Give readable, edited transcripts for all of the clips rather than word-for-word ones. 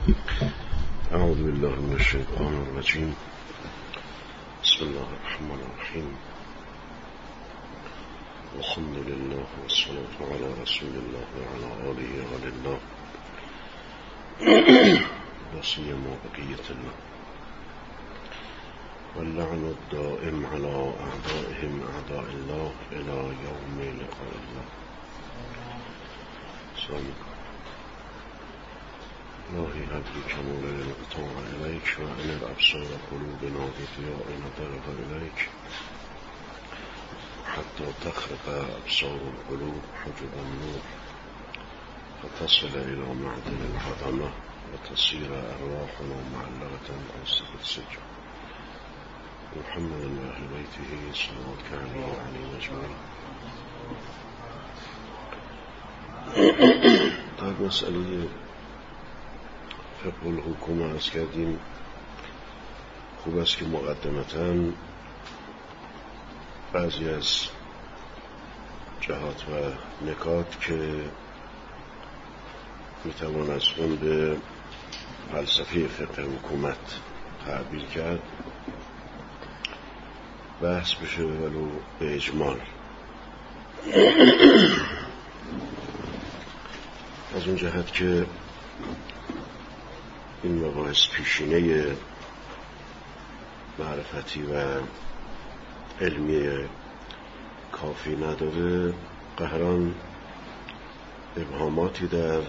اعوذ بالله من الشیطان الرجیم. بسم الله الرحمن الرحیم. الحمد لله والصلاة على رسول الله وعلى آله وعلى الله وسيما بقية الله واللعن الدائم على أعدائهم أعداء الله إلى يوم لقاء الله. سلام إلهي هب لي كمال الانقطاع إليك وإن الأبصار قلوبنا بضياء نظرت إليك حتى تخرق أبصار القلوب حجب النور فتصل إلى معدن العظمة وتصير أرواحنا معلقة على سقف السجن. محمد وأهل بيته صلواتك عليه وعليهم أجمعين. در مسئله فقه الحکومه عرض کردیم خوب است که مقدمتاً بعضی از جهات و نکات که میتوان از اون به فلسفه فقه حکومت تعبیر کرد بحث بشه ولو به اجمال. از اون جهت که این مباحث پیشینه معرفتی و علمی کافی نداره، قهران ابهاماتی در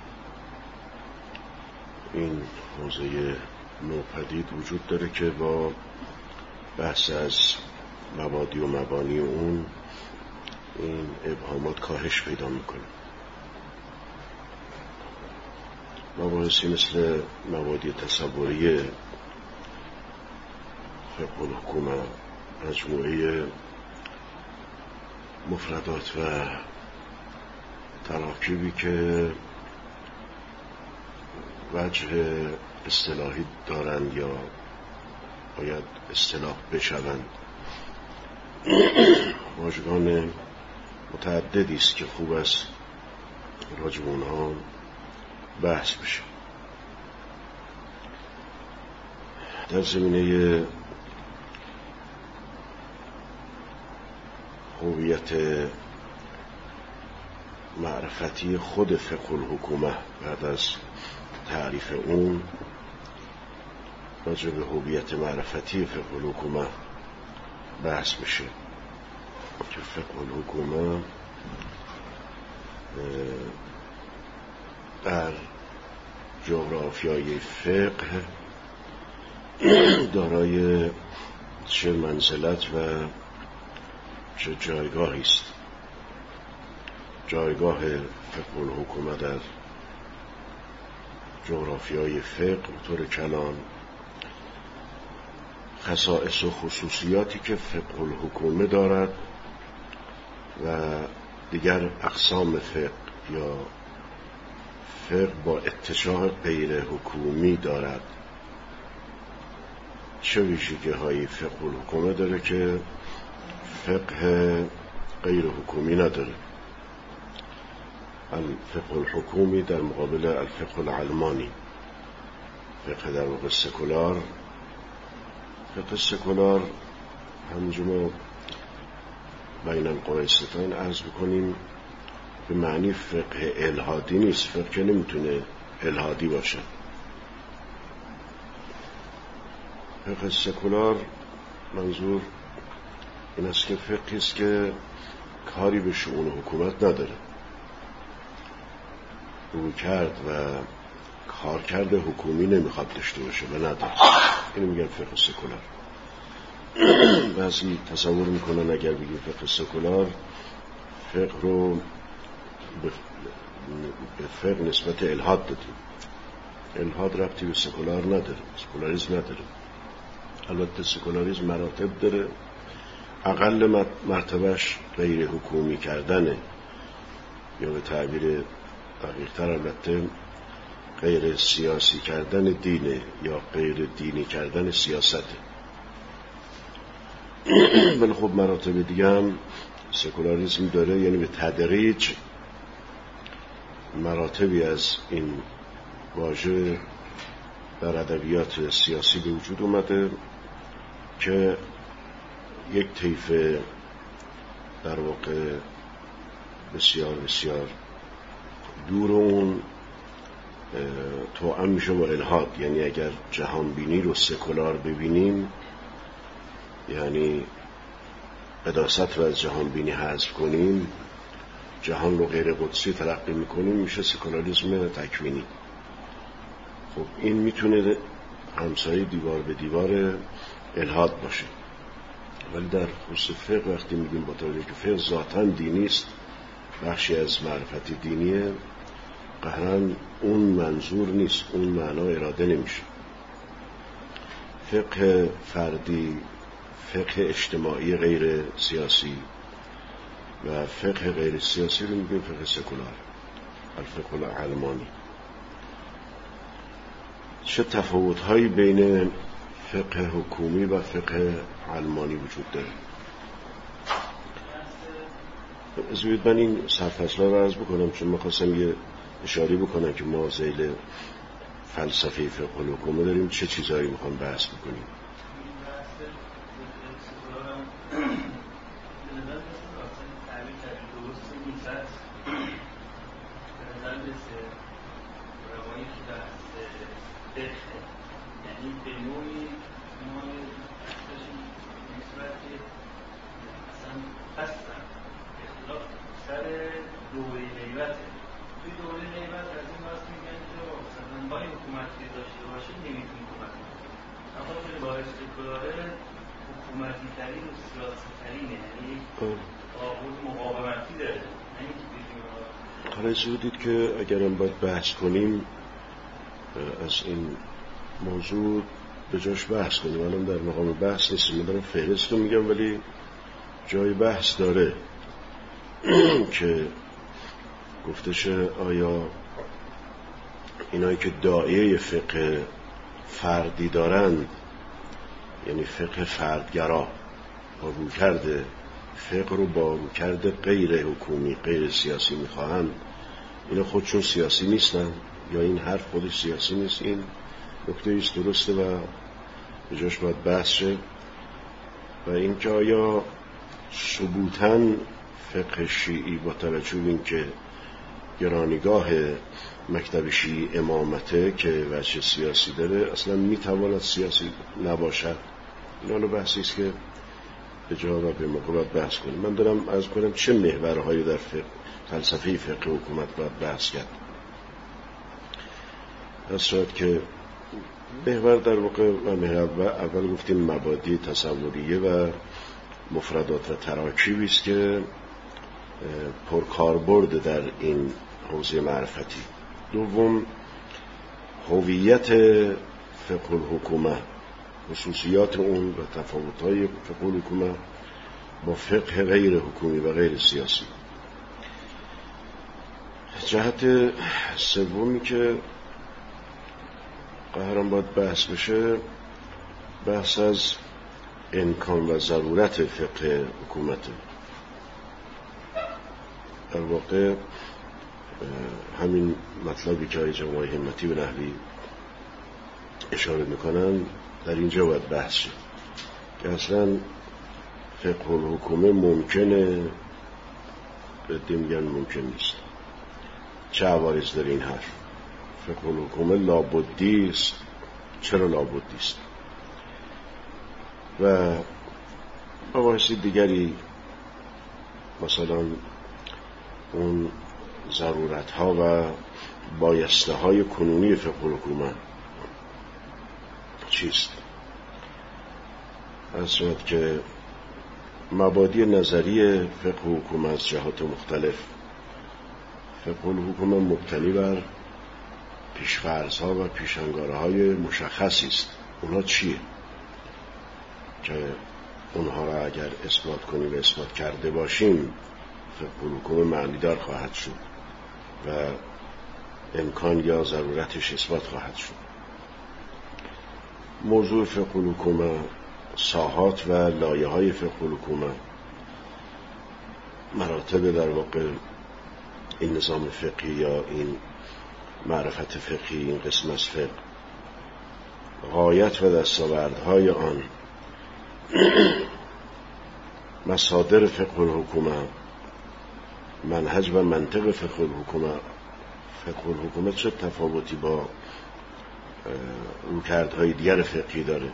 این حوزه نوپدید وجود داره که با بحث از مبادی و مبانی اون این ابهامات کاهش پیدا میکنه. مباحثی مثل مبادی تصوری فقه الحکومه، مجموعه مفردات و تراکیبی که وجه اصطلاحی دارند یا باید اصطلاح بشوند، واژگان متعددی است که خوب است راجع به اونها بحث بشه. در زمینه هویت معرفتی خود فقه الحکومه بعد از تعریف اون راجع به هویت معرفتی فقه الحکومه بحث بشه که فقه الحکومه در جغرافیای فقه دارای چه منزلت و چه جایگاهی است. جایگاه فقه الحکومه در جغرافیای فقه طور کلان، خصائص و خصوصیاتی که فقه الحکومه دارد و دیگر اقسام فقه یا فقه با اتجاه غیر حکومی دارد، چه ویژگی‌های فقه الحکومه داره که فقه غیر حکومی نداره. الفقه الحکومی در مقابل الفقه العلمانی، فقه در واقع سکولار. فقه سکولار همونجور بین القرائستان عرض بکنیم به معنی فقه الهادی نیست. فقه نمیتونه الهادی باشه. فقه سکولار منظور این است که فقهی است که کاری به شؤون حکومت نداره، روی کرد و کارکرد حکومی نمیخواد داشته باشه و نداره. اینو میگن فقه سکولار. بعضی تصور میکنن اگر بگیم فقه سکولار، فقه رو به فقه نسبت الحاد دادیم. الحاد ربطی به سکولار نداره، سکولاریسم نداره. البته سکولاریسم مراتب داره، اقل مرتبهش غیر حکومی کردنه، یا به تعبیر دقیق‌تر البته غیر سیاسی کردن دینه یا غیر دینی کردن سیاسته. ولی خب مراتب دیگه هم سکولاریسم داره، یعنی به تدریج مراتبی از این واژه در ادبیات سیاسی به وجود اومده که یک طیف در واقع بسیار بسیار دور اون توأم میشه با الحاد. یعنی اگر جهان بینی رو سکولار ببینیم، یعنی قداست رو از جهان بینی حذف کنیم، جهان رو غیر قدسی تلقی میکنیم، میشه سکولاریسم تکوینی. خب این میتونه همسایه دیوار به دیوار الحاد باشه. ولی در خصوص فقه وقتی میگیم با توجه که فقه ذاتاً دینی است، بخشی از معرفت دینیه، قهرن اون منظور نیست، اون معنا اراده نمیشه. فقه فردی، فقه اجتماعی غیر سیاسی و فقه غیر سیاسی رو میگیم فقه سکولار، الفقه العلمانی. چه تفاوت‌هایی بین فقه حکومی و فقه علمانی وجود داره؟ از من این سرفصل‌ها رو عرض بکنم چون می‌خواستم یه اشاره بکنم که ما ذیل فلسفه فقه الحکومه داریم چه چیزایی می‌خوام بحث بکنیم. یعنی به نوعی ما داشتیم نسبت اصلا هستن اختلاف سر دوره غیبته. توی دوره غیبت از این باز میگن که مثلا با این حکومتی داشته باشه نمیتونی حکومت کنی، اما توی باعث سکولاره حکومتی ترین و سیاسی ترینه، یعنی آغوز مقاومتی داره. حالا دید که اگرم باید بحث کنیم از این موضوع به جاش بحث کنیم. الان در مقام بحث نیستیم، من دارم فهرست رو میگم ولی جای بحث داره که گفته شه آیا اینایی که داعیه فقه فردی دارند، یعنی فقه فردگرا با رویکرد فقه رو با رویکرد غیر حکومی غیر سیاسی میخواهند، اینا خودشون سیاسی نیستن یا این حرف خودش سیاسی نیست؟ این نکته ایست درسته و به جاش باید بحث شه. و اینکه آیا ثبوتاً فقه شیعی با توجه به اینکه گرانیگاه مکتب شیعی امامته که وجه سیاسی داره اصلا میتواند سیاسی نباشد؟ این بحثی است که به جا و به موقع باید بحث کنیم. من دارم عرض کنم چه محورهایی در فلسفه فقه حکومت باید بحث کرد. از شاید که محور در واقع اول گفتیم مبادی تصوریه و مفردات و تراکیبی است که پرکاربرد در این حوزه معرفتی. دوم هویت فقه الحکومه، خصوصیات اون و تفاوت‌های فقه الحکومه با فقه غیر حکومی و غیر سیاسی. جهت سومی که قهرم باید بحث بشه بحث از امکان و ضرورت فقه حکومت. در واقع همین مطلبی که جماعه همتی به نحوی اشاره میکنن در اینجا باید بحث شد که اصلا فقه الحکومه ممکنه، به میگن ممکن نیست. چه عوارض داره این حرف؟ فقه الحکومه لابدی است. چرا لابدی است؟ و مباحث دیگری مثلا اون ضرورت ها و بایسته های کنونی فقه الحکومه چیست؟ از صورت که مبادی نظری فقه الحکومه از جهات مختلف، فقه الحکومه مبتنی بر پیش‌فرض‌ها و پیش‌انگاره‌های مشخصی است. اونها چیه؟ که اونها را اگر اثبات کنیم و اثبات کرده باشیم فقه الحکومه معنیدار خواهد شد و امکان یا ضرورتش اثبات خواهد شد. موضوع فقه الحکومه، ساحات و لایه‌های فقه الحکومه، مراتب در واقع این نظام فقهی یا این معرفت فقهی، این قسم از فقه غایت و دستاوردهای آن، مصادر فقه الحکومه، منهج و منطق فقه الحکومه. فقه الحکومه چه تفاوتی با رویکردهای دیگر فقهی داره؟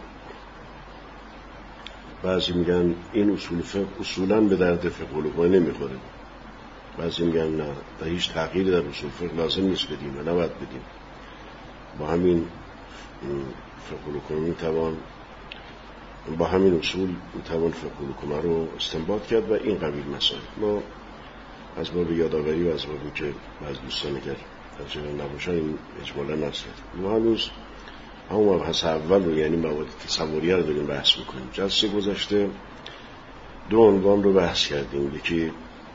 بعضی میگن این اصول فقه اصولاً به درد فقه الحکومه نمیخوره، بعضی میگن نه، در هیچ تغییری در اصول فقه لازم نیست بدیم و نباید بدیم، با همین فقه الحکومه میتوان، با همین اصول میتوان فقه الحکومه رو استنباط کرد و این قبیل مسائل. ما از باب یادآوری و از بابی که بعض دوستان اگر در جریان نباشن این اجمالا نصرد، ما هنوز همون مبحث اول رو یعنی مواد تصوریه رو داریم بحث میکنیم. جلسه گذشته 2 عنوان رو بحث کردیم، یکی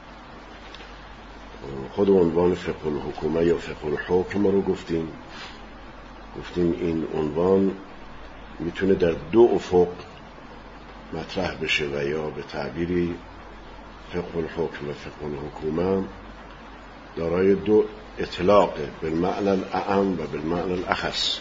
خود عنوان فقه الحکومه یا فقه الحکم رو گفتیم این عنوان میتونه در 2 افق مطرح بشه و یا به تعبیری فقه الحکم و فقه الحکومه دارای 2 اطلاق بالمعنى الاعم و بالمعنى الاخص.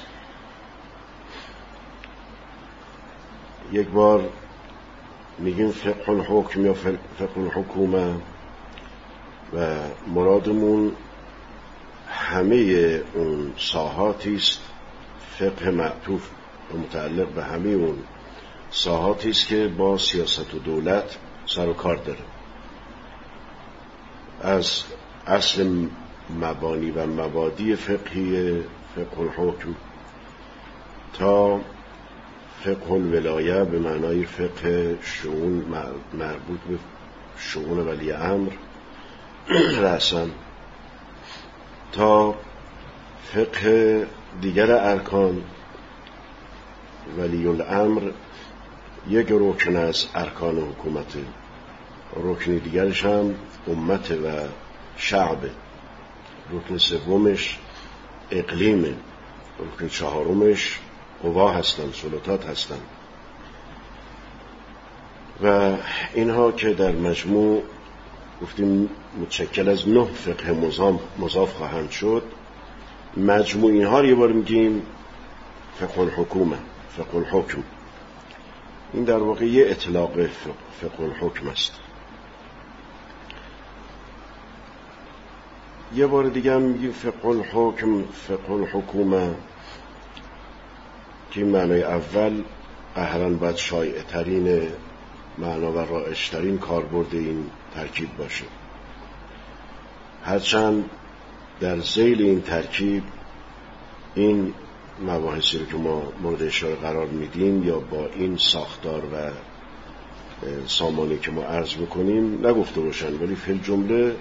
یک بار میگیم فقه الحکم یا فقه الحکومه و مرادمون همه اون ساحاتی است، فقه معطوف و متعلق به همه اون ساحاتی است که با سیاست و دولت سر و کار داره، از اصل مبانی و مبادی فقهی فقه الحکم تا فقه الولایه به معنای فقه شؤون مربوط به شؤون ولی امر رأساً، تا فقه دیگر ارکان. ولی الامر یک رکن از ارکان حکومت، رکن دیگرش هم امت و شعب، رکن سومش اقلیمه، رکن 4مش قوا هستن، سلطات هستن و اینها که در مجموع گفتیم متشکل از 9 فقه مضاف خواهند شد. مجموع اینها رو یه بار میگیم فقه الحکومه، فقه الحکم. این در واقع یه اطلاق فقه الحکم است. یه بار دیگه هم میگیم فقه الحکم، فقه الحکومه، که معنای اول قهراً باید شایع ترین معنا و رایج ترین کاربرد این ترکیب باشه، هرچند در ذیل این ترکیب این مباحثی رو که ما مورد اشاره قرار میدیم یا با این ساختار و سامانی که ما عرض میکنیم نگفته باشن، ولی فی الجمله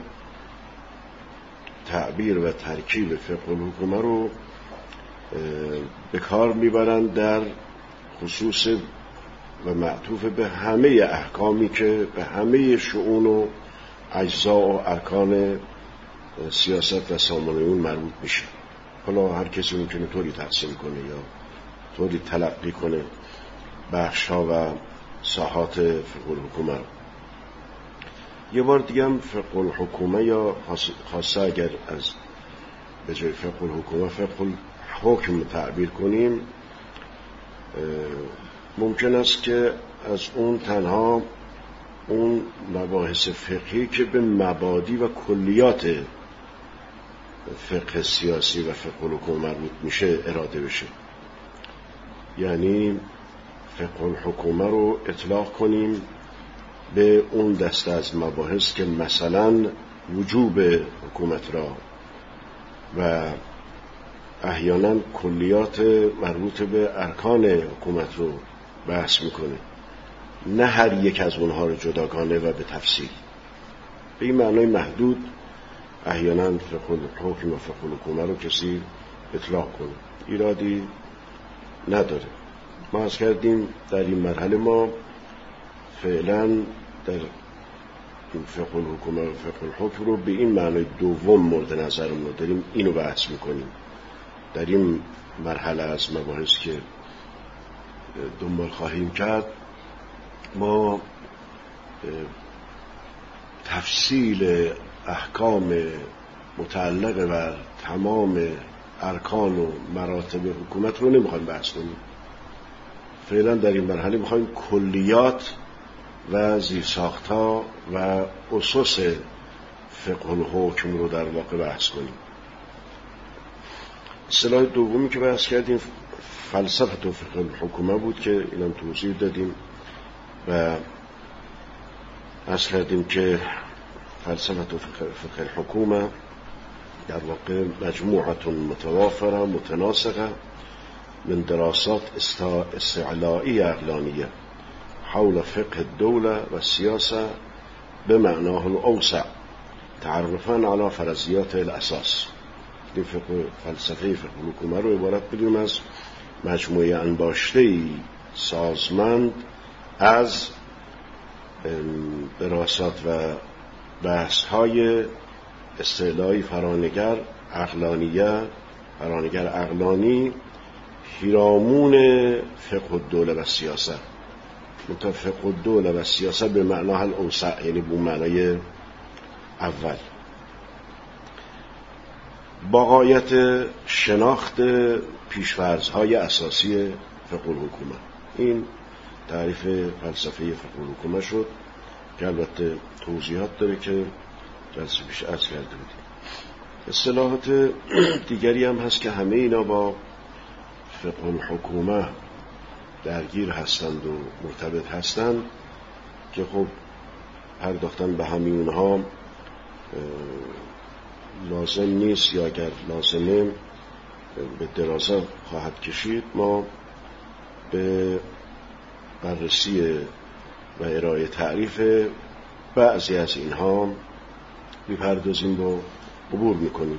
تعبیر و ترکیب فقه الحکومه رو به کار میبرند در خصوص و معطوف به همه احکامی که به همه شؤون و اجزا و ارکان سیاست و سامانه اون مربوط میشه. حالا هر کسی ممکنه طوری تقسیم کنه یا طوری تلقی کنه بخش‌ها و ساحات فقه الحکومه رو. یه بار دیگه هم فقه الحکومه یا خاصه اگر از به جای فقه الحکومه فقه الحکم تعبیر کنیم، ممکن است که از اون تنها اون مباحث فقهی که به مبادی و کلیات فقه سیاسی و فقه الحکومه مربوط میشه اراده بشه، یعنی فقه الحکومه رو اطلاق کنیم به اون دسته از مباحث که مثلا وجوب حکومت را و احیانا کلیات مربوط به ارکان حکومت رو بحث میکنه، نه هر یک از اونها رو جداگانه و به تفصیل. به این معنای محدود احیانا فقه الحکم و فقه الحکومه رو کسی اطلاق کنه، ایرادی نداره. ما عرض کردیم در این مرحله ما فعلا در فقه الحکومه و فقه الحکم رو به این معنای دوم مورد نظرمون داریم، اینو بحث میکنیم. در این مرحله از مباحث که دنبال خواهیم کرد ما تفصیل احکام متعلق بر تمام ارکان و مراتب حکومت رو نمیخوایم بحث کنیم، فعلا در این مرحله میخوایم کلیات و زیرساخت‌ها و اسس فقه الحکم رو در واقع بحث کنیم. اصطلاح دومی که بحث کردیم فلسفه و فقه الحکومه بود که اینم توضیح دادیم و عرض کردیم که فلسفه و فقه الحکومه در واقع مجموعه متوافره متناسقه من دراسات استعلائی عقلانیه حول فقه الدوله و السیاسه به معناه الاوسع تعرفاً علی فرضیات الاساس. این فلسفه فقه الحکومه رو عبارت بدونیم از مجموعه انباشته‌ای سازمند از دراسات و بحث‌های استعلایی فرانگر عقلانی پیرامون فقه الدوله و سیاست. فقه الدوله و سیاست به معنای الاوسع، یعنی به معنای اول، با غایت شناخت پیش‌فرض‌های اساسی فقه الحکومه. این تعریف فلسفه فقه الحکومه شد که البته توضیحات داره که جلسه پیش عرض کرده بودیم. اصطلاحات دیگری هم هست که همه اینا با فقه الحکومه درگیر هستند و مرتبط هستند که خب پرداختن به همین اونها لازم نیست یا اگر لازمه به درازه خواهد کشید. ما به بررسی و ارائه تعریف بعضی از اینها میپردازیم و عبور میکنیم.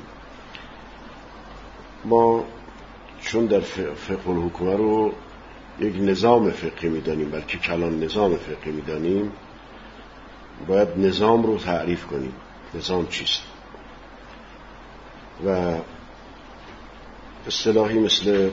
ما چون در فقه الحکومه رو یک نظام فقهی میدانیم، بلکه کلان نظام فقهی میدانیم، باید نظام رو تعریف کنیم. نظام چیست؟ و اصطلاحی مثل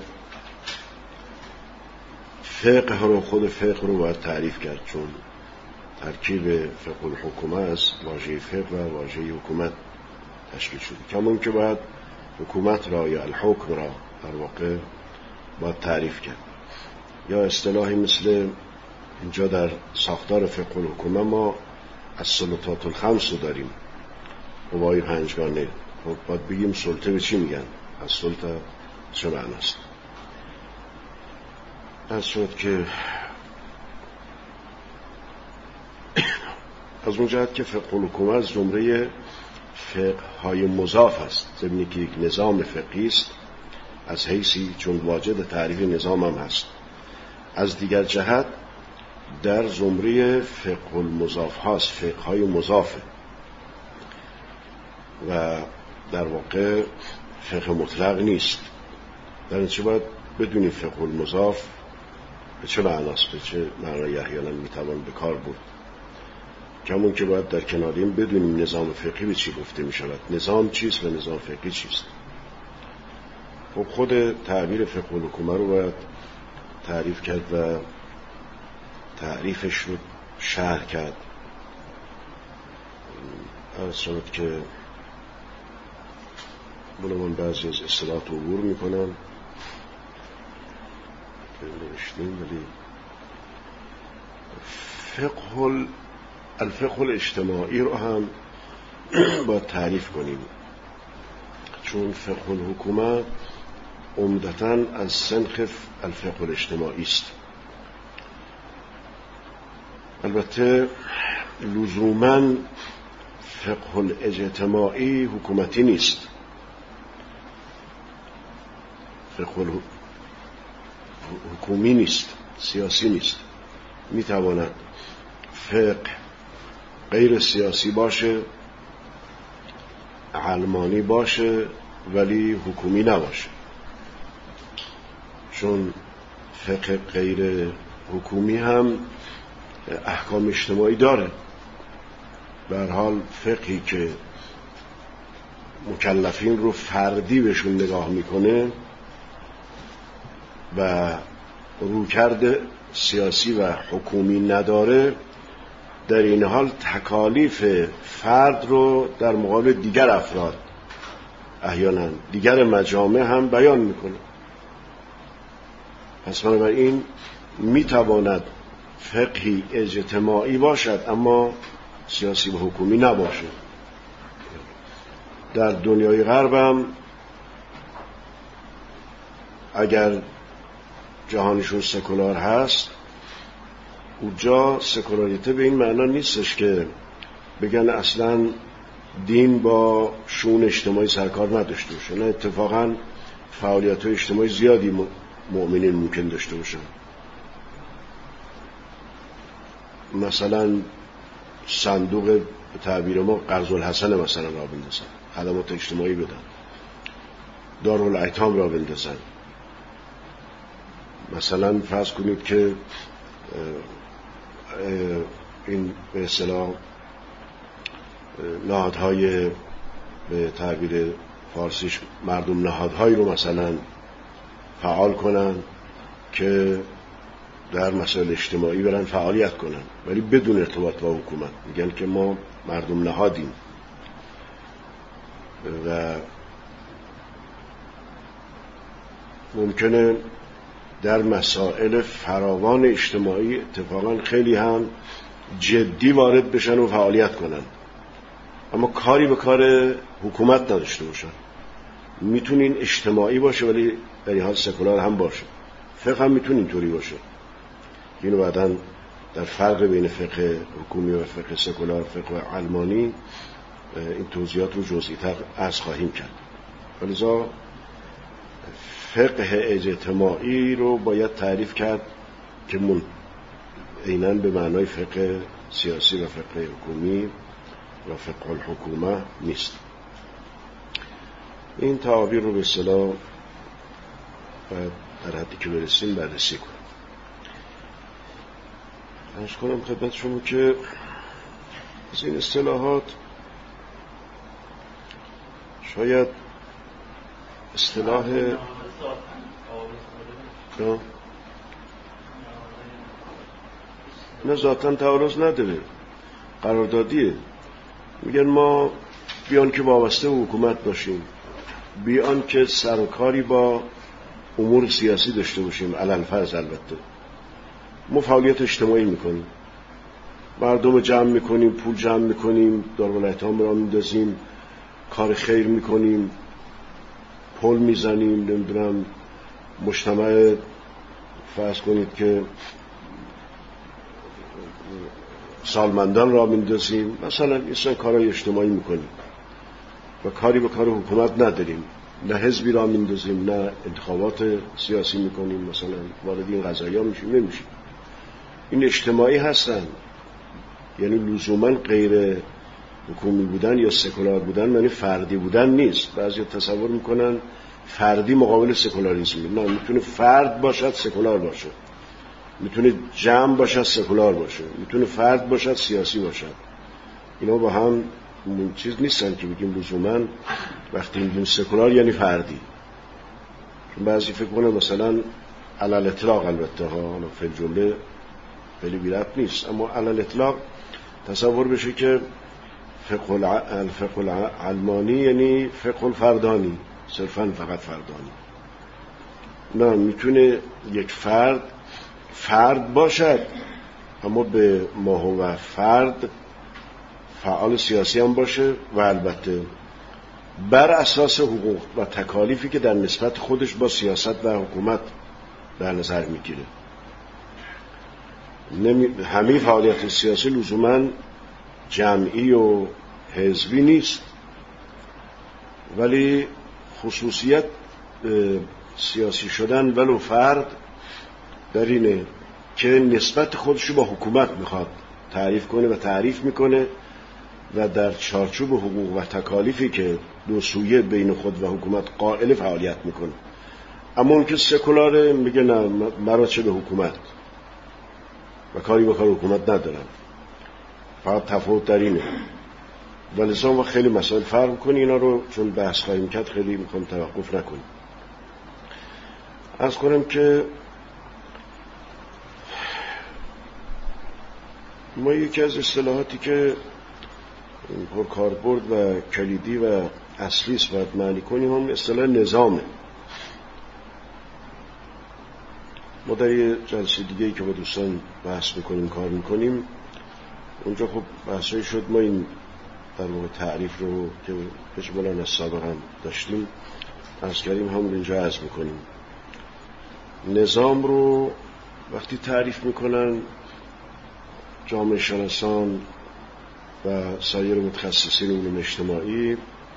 فقه رو، خود فقه رو باید تعریف کرد، چون ترکیب فقه الحکومه از واژه فقه و واژه حکومت تشکیل شده. کمون که باید حکومت را یا الحکم را در واقع باید تعریف کرد. یا اصطلاحی مثل اینجا در ساختار فقه الحکومه ما از سلطات الخمس رو داریم، قوای پنجگانه. باید بگیم سلطه به چی میگن؟ از سلطه چه معناست؟ از شد که از اون جهت که فقه الحکومه از زمره فقه های مضاف است، ضمن که یک نظام فقهی است از حیثی چون واجد تعریف نظام هم هست. از دیگر جهت در زمره فقه المضاف هاست، فقه های مضافه و در واقع فقه مطلق نیست. در این چه باید بدونیم فقه المضاف به چه معناست، به چه معنای احیانا میتوان به کار برد. کمون که باید در کنار این بدونیم نظام فقهی به چی گفته می شود، نظام چیست و نظام فقهی چیست. خب خود تعبیر فقه الحکومه رو باید تعریف کرد و تعریفش رو شرح کرد. عرض شد که من بعضی از اصطلاحات رو عبور میکنم که نوشتیم، ولی الفقه الاجتماعی رو هم باید تعریف کنیم، چون فقه الحکومه عمدتاً از سنخ الفقه الاجتماعی است. البته لزوماً فقه الاجتماعی حکومتی نیست، فقه حکومی نیست، سیاسی نیست. میتواند فقه غیر سیاسی باشه، علمانی باشه، ولی حکومی نباشه. چون فقه غیر حکومی هم احکام اجتماعی داره. به هر حال فقهی که مکلفین رو فردی بهشون نگاه میکنه و رویکرد سیاسی و حکومی نداره، در این حال تکالیف فرد رو در مقابل دیگر افراد، احیانا دیگر مجامع هم بیان میکنه. پس بنابراین میتواند فقهی اجتماعی باشد اما سیاسی و حکومی نباشه. در دنیای غربم اگر جهانشون سکولار هست، اونجا سکولاریته به این معنا نیستش که بگن اصلا دین با شؤون اجتماعی سرکار نداشته باشه. نه، اتفاقا فعالیت اجتماعی زیادی مؤمنین ممکن داشته باشن. مثلا صندوق به تعبیر ما قرض الحسن مثلا را بندازن، خدمات اجتماعی بدن، دارالایتام را بندازن. مثلا فرض کنید که این به اصطلاح نهادهای به تعبیر فارسیش مردم نهادهایی رو مثلا فعال کنن که در مسائل اجتماعی برن فعالیت کنن، ولی بدون ارتباط با حکومت. میگن که ما مردم نهادیم و ممکنه در مسائل فراوان اجتماعی اتفاقا خیلی هم جدی وارد بشن و فعالیت کنن، اما کاری به کار حکومت نداشته باشن. میتونه این اجتماعی باشه ولی در این حال سکولار هم باشه. فقه هم میتونه اینطوری باشه. اینو بعداً در فرق بین فقه حکومی و فقه سکولار، فقه علمانی، این توضیحات رو جزئی‌تر عرض خواهیم کرد. ولذا فقه اجتماعی رو باید تعریف کرد که عیناً به معنای فقه سیاسی و فقه حکومی و فقه الحکومه نیست. این تعابیر رو به اصطلاح در حدی که برسیم بررسی کنیم. عرض کنم خدمت شما که از این اصطلاحات شاید اصطلاح نه ذاتاً تعارض نداره، قراردادیه. میگن ما بیان که وابسته به حکومت باشیم، بیان که سرکاری با امور سیاسی داشته باشیم، علالفرض البته ما فعالیت اجتماعی میکنیم، مردم جمع میکنیم، پول جمع میکنیم، دارالایتام را میندازیم، کار خیر میکنیم، پل میزنیم، نمیدونم مجتمع فرض کنید که سالمندان را میندازیم، مثلا این کارهای اجتماعی میکنیم و کاری به کار حکومت نداریم. نه حزبی را میندازیم، نه انتخابات سیاسی میکنیم، مثلا وارد این قضایا میشیم، نمیشیم. این اجتماعی هستن، یعنی لزوما غیر حکومی بودن یا سکولار بودن معنی فردی بودن نیست. بعضی تصور میکنن فردی مقابل سکولاریسم. نه، میتونه فرد باشد سکولار باشه، میتونه جمع باشد سکولار باشه، میتونه فرد باشد سیاسی باشد. اینا با هم چیز نیستن که بگیم لزوما وقتی میگیم سکولار یعنی فردی. چون بعضی فکر کنه مثلا علل اطلاق، البته ها فی الجمله خیلی بی ربط نیست، اما علل اطلاق تصور بشه که فقه العلمانی یعنی فقه الفردانی، صرفا فقط فردانی. نه، میتونه یک فرد باشد اما به ماهو فرد فعال سیاسی هم باشه و البته بر اساس حقوق و تکالیفی که در نسبت خودش با سیاست و حکومت در نظر میگیره. همه فعالیت سیاسی لزوما جمعی و حزبی نیست، ولی خصوصیت سیاسی شدن ولو فرد در اینه که نسبت خودش با حکومت میخواد تعریف کنه و تعریف میکنه و در چارچوب حقوق و تکالیفی که دو سویه بین خود و حکومت قائل فعالیت میکنه. اما اون که سکولاره میگه نه، مرا چه به حکومت و کاری به کار حکومت ندارم. فقط تفاوت در اینه. ولی ما خیلی مسائل فرق کنی، اینا رو چون بحث خواهیم کرد خیلی میخوام توقف نکنیم. عرض کنم که ما یکی از اصطلاحاتی که پر کاربرد و کلیدی و اصلی است باید معنی کنیم هم اصطلاح نظامه. ما در یه جلسه دیگه‌ای که با دوستان بحث میکنیم کار میکنیم اونجا خب بحثایی شد، ما این در واقع تعریف رو که اجمالاً از سابق هم داشتیم عرض کردیم، همون اینجا عرض میکنیم. نظام رو وقتی تعریف میکنن جامعه شناسان و سایر متخصصین علوم اجتماعی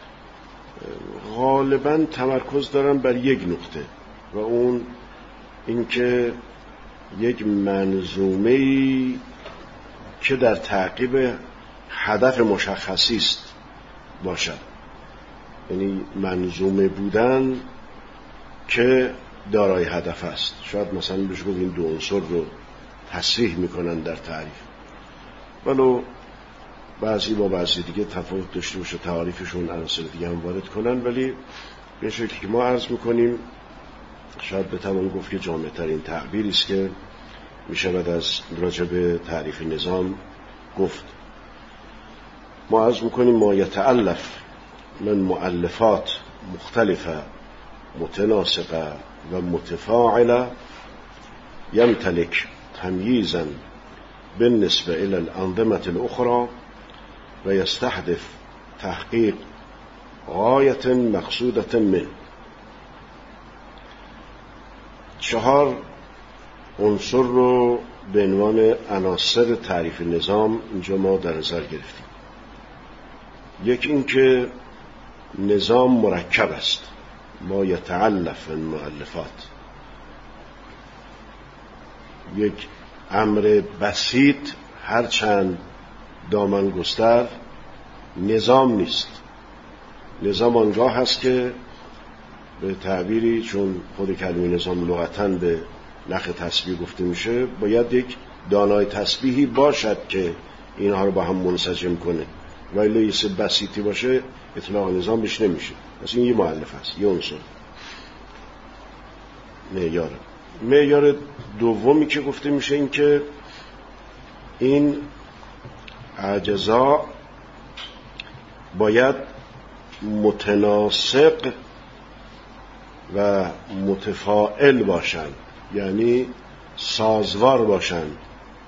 غالباً تمرکز دارن بر یک نقطه و اون اینکه یک منظومه‌ای که در تعقیب هدف مشخصی است باشد، یعنی منظومه بودن که دارای هدف است. شاید مثلا بهش گفت این دو عنصر رو تصریح میکنن در تعریف، ولو بعضی با بعضی دیگه تفاوت داشته باشه، تعریفشون عناصر دیگه هم وارد کنن، ولی به شکلی که ما عرض میکنیم شاید بتوان گفت که جامع ترین تعبیری است که میشود از راجع به تعریف نظام گفت. ما عرض میکنیم ما یتألف من مؤلفات مختلفه متناسقه و متفاعله يمتلك تمييزا بالنسبة إلى الأنظمة الأخرى ويستهدف تحقيق غاية مقصودة منه. 4 عنصر رو به عنوان عناصر تعریف نظام اینجا ما در نظر گرفتیم. یک این که نظام مرکب است، ما یتألف من مؤلفات، یک امر بسیط هرچند دامن گستر نظام نیست. نظام آنگاه هست که به تعبیری، چون خود کلمه نظام لغتاً به نخ تسبیح گفته میشه، باید یک دانای تسبیحی باشد که اینها رو با هم منسجم کنه، ولی یه بسیطی باشه اطلاق نظام بهش نمیشه. پس این یه مؤلف هست، یه عنصر معیاره. معیار دومی که گفته میشه این که این اجزا باید متناسق و متفاعل باشند، یعنی سازوار باشند.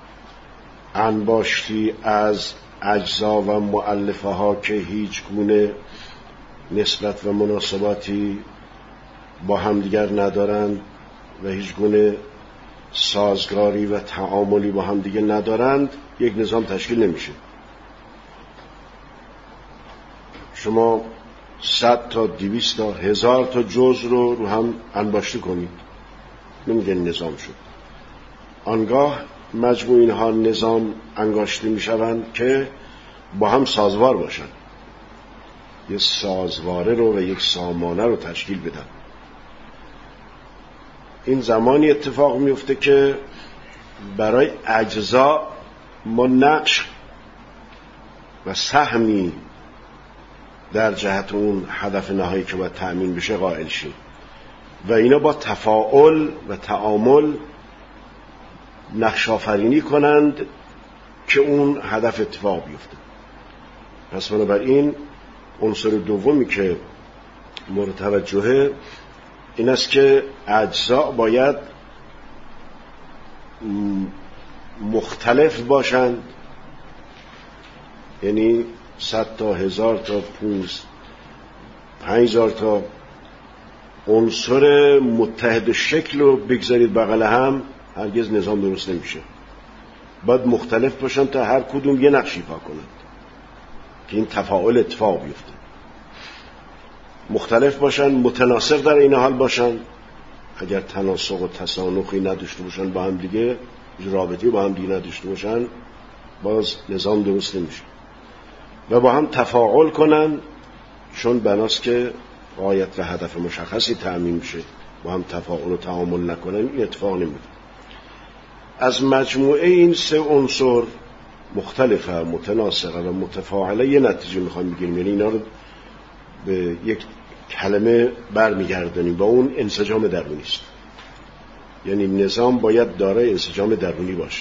انباشتی از اجزا و مؤلفه ها که هیچ گونه نسبت و مناسباتی با همدیگر ندارند و هیچ گونه سازگاری و تعاملی با هم دیگه ندارند، یک نظام تشکیل نمیشه. شما 100 تا 200 تا 1000 تا جزء رو هم انباشته کنید، نمیگه نظام شد. آنگاه مجموع اینها نظام انگاشته میشوند که با هم سازوار باشند، یک سازواره رو و یک سامانه رو تشکیل بدن. این زمانی اتفاق میفته که برای اجزا ما نقش و سهمی در جهت اون هدف نهایی که باید تأمین بشه قائل شیم و اینا با تفاعل و تعامل نقش آفرینی کنند که اون هدف اتفاق بیفته. پس بنابراین عنصر دومی که مورد توجهه این است که اجزا باید مختلف باشند، یعنی 100 تا 1000 تا 5000 تا عنصر متحد شکل رو بگذارید بغل هم، هرگز نظام درست نمیشه. باید مختلف باشن تا هر کدوم یه نقش ایفا کنند که این تفاعل اتفاق بیفته. مختلف باشن، متناسق در این حال باشن. اگر تناسق و تسانخی نداشته باشن با هم دیگه، رابطی با هم دیگه نداشته باشن، باز نظام درست نمیشه. و با هم تفاعل کنن، چون بناست که غایت و هدف مشخصی تأمین میشه. با هم تفاعل و تعامل نکنن این اتفاق نمیفته. از مجموعه این 3 عنصر مختلفه، متناسقه و متفاعله یه نتیجه میخوایم بگیریم، یعنی اینا رو به یک کلمه برمیگردانیم، با اون انسجام درونی است. یعنی نظام باید دارای انسجام درونی باشه.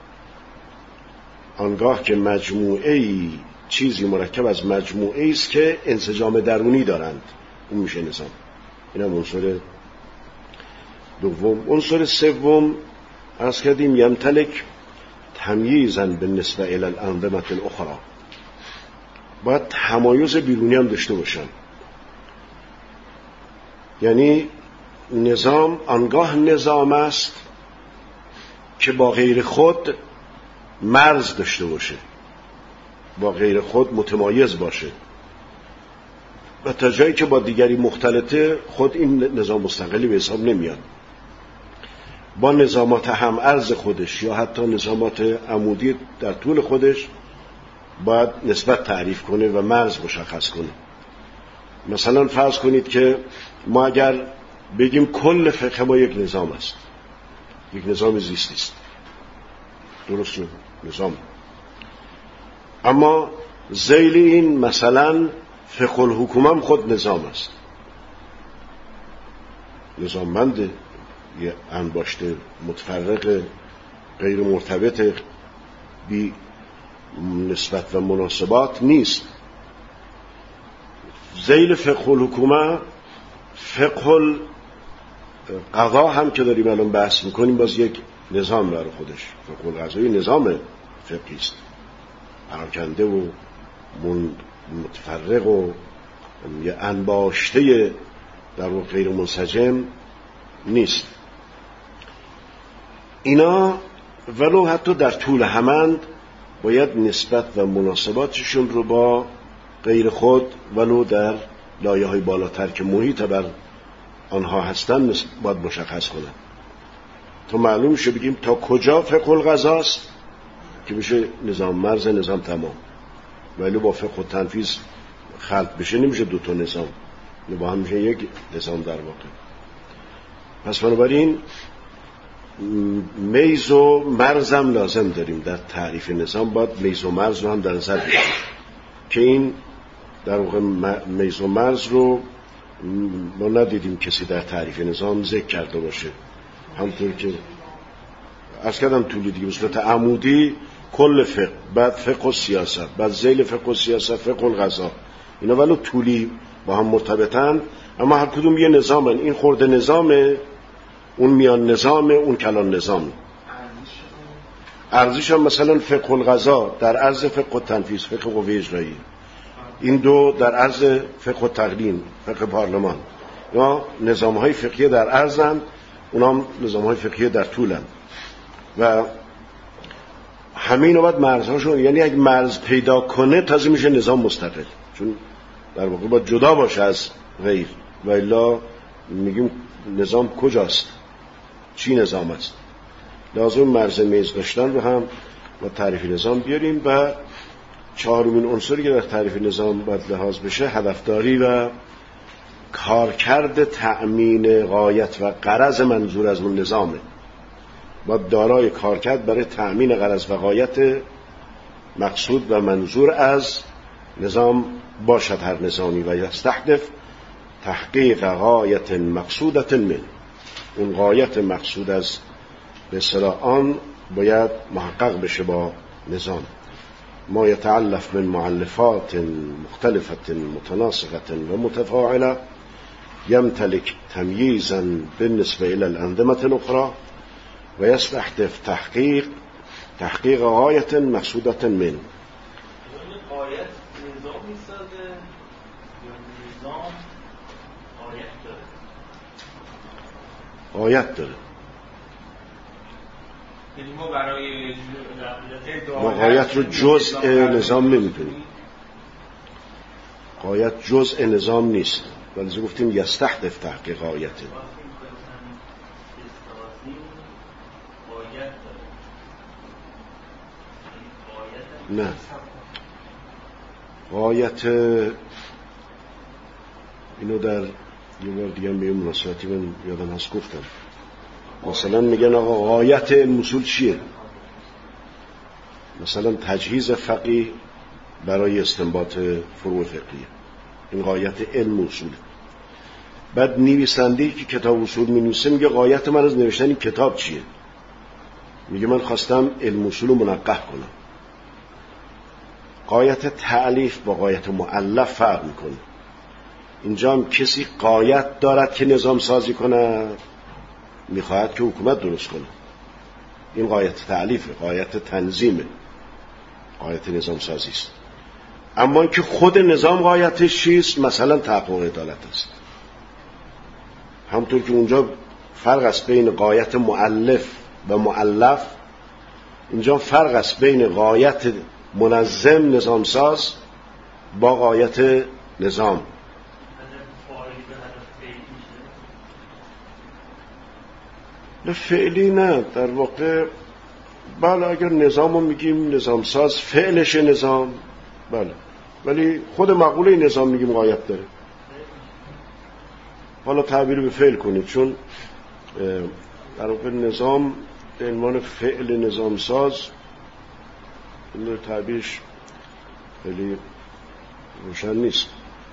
آنگاه که مجموعه‌ای چیزی مرکب از مجموعه‌ای است که انسجام درونی دارند، اون میشه نظام. این هم عنصر دوم. عنصر سوم عرض کردیم یمتلک تمییزا بالنسبه الی الانظمه الاخرى، باید تمایز بیرونی هم داشته باشن. یعنی نظام آنگاه نظام است که با غیر خود مرز داشته باشه، با غیر خود متمایز باشه و تا جایی که با دیگری مختلطه خود این نظام مستقلی به حساب نمیاد. با نظامات هم ارز خودش یا حتی نظامات عمودی در طول خودش باید نسبت تعریف کنه و مرز مشخص کنه. مثلا فرض کنید که ما اگر بگیم کل فقه ما یک نظام است، یک نظام زیستی است، درست نظام، اما ذیل این مثلا فقه الحکومه هم خود نظام است، نظاممنده، یه انباشته متفرق غیر مرتبط بی نسبت و مناسبات نیست. ذیل فقه الحکومه فقه القضا هم که داریم الان بحث میکنیم باز یک نظام برای خودش. فقه القضایی نظام فقهی است، پراکنده و متفرق و یه انباشته در واقع غیر منسجم نیست. اینا ولو حتی در طول همند باید نسبت و مناسباتشون رو با غیر خود ولو در لایه های بالاتر که محیط بر آنها هستن باید مشخص کنن تا معلوم شه بگیم تا کجا فقه القضا است که بشه نظام مرز نظام تمام، ولی با فقه التنفیذ خلط بشه نمیشه دوتا نظام، با هم میشه یک نظام در واقع. پس بنابراین میز و مرز هم لازم داریم در تعریف نظام، باید میز و مرز رو هم در نظر بگیریم که این در واقع میز و مرز رو ما ندیدیم کسی در تعریف نظام ذکر کرده باشه. همطور که عرض کردم طولی دیگه، به صورت عمودی کل فقه، بعد فقه و سیاست، بعد ذیل فقه و سیاست فقه القضا، اینا ولو طولی با هم مرتبطن اما هر کدوم یه نظامن. این خورده نظامه، اون میان نظامه، اون کلان نظامه. ارزش هم مثلا فقه القضا در عرض فقه التنفیذ فقه قوه اجرایی، این دو در عرض فقه التقنین فقه پارلمان. یا نظام‌های فقهی در عرضن، اونام نظام‌های فقهی در طولن و همین رو باید مرزهاشون، یعنی اگه مرز پیدا کنه تازه میشه نظام مستقل، چون در واقع باید جدا باشه از غیر و الا میگیم نظام کجاست، چی نظام است. لازم مرز میز داشتن رو هم با تعریف نظام بیاریم. و چهارمین عنصری که در تعریف نظام باید لحاظ بشه هدفداری و کارکرد تأمین غایت و غرض منظور از اون نظامه. باید دارای کارکرد برای تأمین غرض و غایت مقصود و منظور از نظام باشد هر نظامی و یستهدف تحقیق غایت مقصودت من، اون غایت مقصود از به اصطلاح آن باید محقق بشه با نظام. ما يتعلف من معلفات مختلفة متناسقة ومتفاعلة يمتلك تمييزا بالنسبة إلى الأنظمة الأخرى ويستهدف تحقيق غاية مقصودة منه. غایت نظامی ساده یا نظام غایت داره. یعنی ما برای ما غایت رو جزء نظام نمیدونیم، غایت جزء نظام نیست، ولی گفتیم یستهدف تحقیق غایت. نه، غایت اینو در یه بار دیگه به مناسبتی من یادم هست گفتم، مثلا میگن آقا غایت علم اصول چیه؟ مثلا تجهیز فقیه برای استنباط فروع فقهیه، این غایت علم اصوله. بعد نویسنده‌ای که کتاب اصول می‌نویسه میگه غایت من از نوشتن این کتاب چیه؟ میگه من خواستم علم اصول رو منقح کنم. غایت تألیف با غایت مؤلف فرق میکنه. اینجا هم کسی غایت دارد که نظام سازی کنه، میخواهد که حکومت درست کنه. این غایت تعلیفه، غایت تنظیمه، غایت نظام سازی است. اما که خود نظام غایتش چیست؟ مثلا تحقق عدالت است. همونطور که اونجا فرق است بین غایت مؤلف و مؤلف، اینجا فرق است بین غایت منظم نظام ساز با غایت نظام. نه فعلی نه، در واقع بله اگر نظام رو میگیم نظام ساز، فعلش نظام، بله، ولی خود مقوله نظام میگیم غایت داره. حالا تعبیر به فعل کنید، چون در واقع نظام به عنوان فعل نظام ساز این تعبیرش خیلی روشن نیست.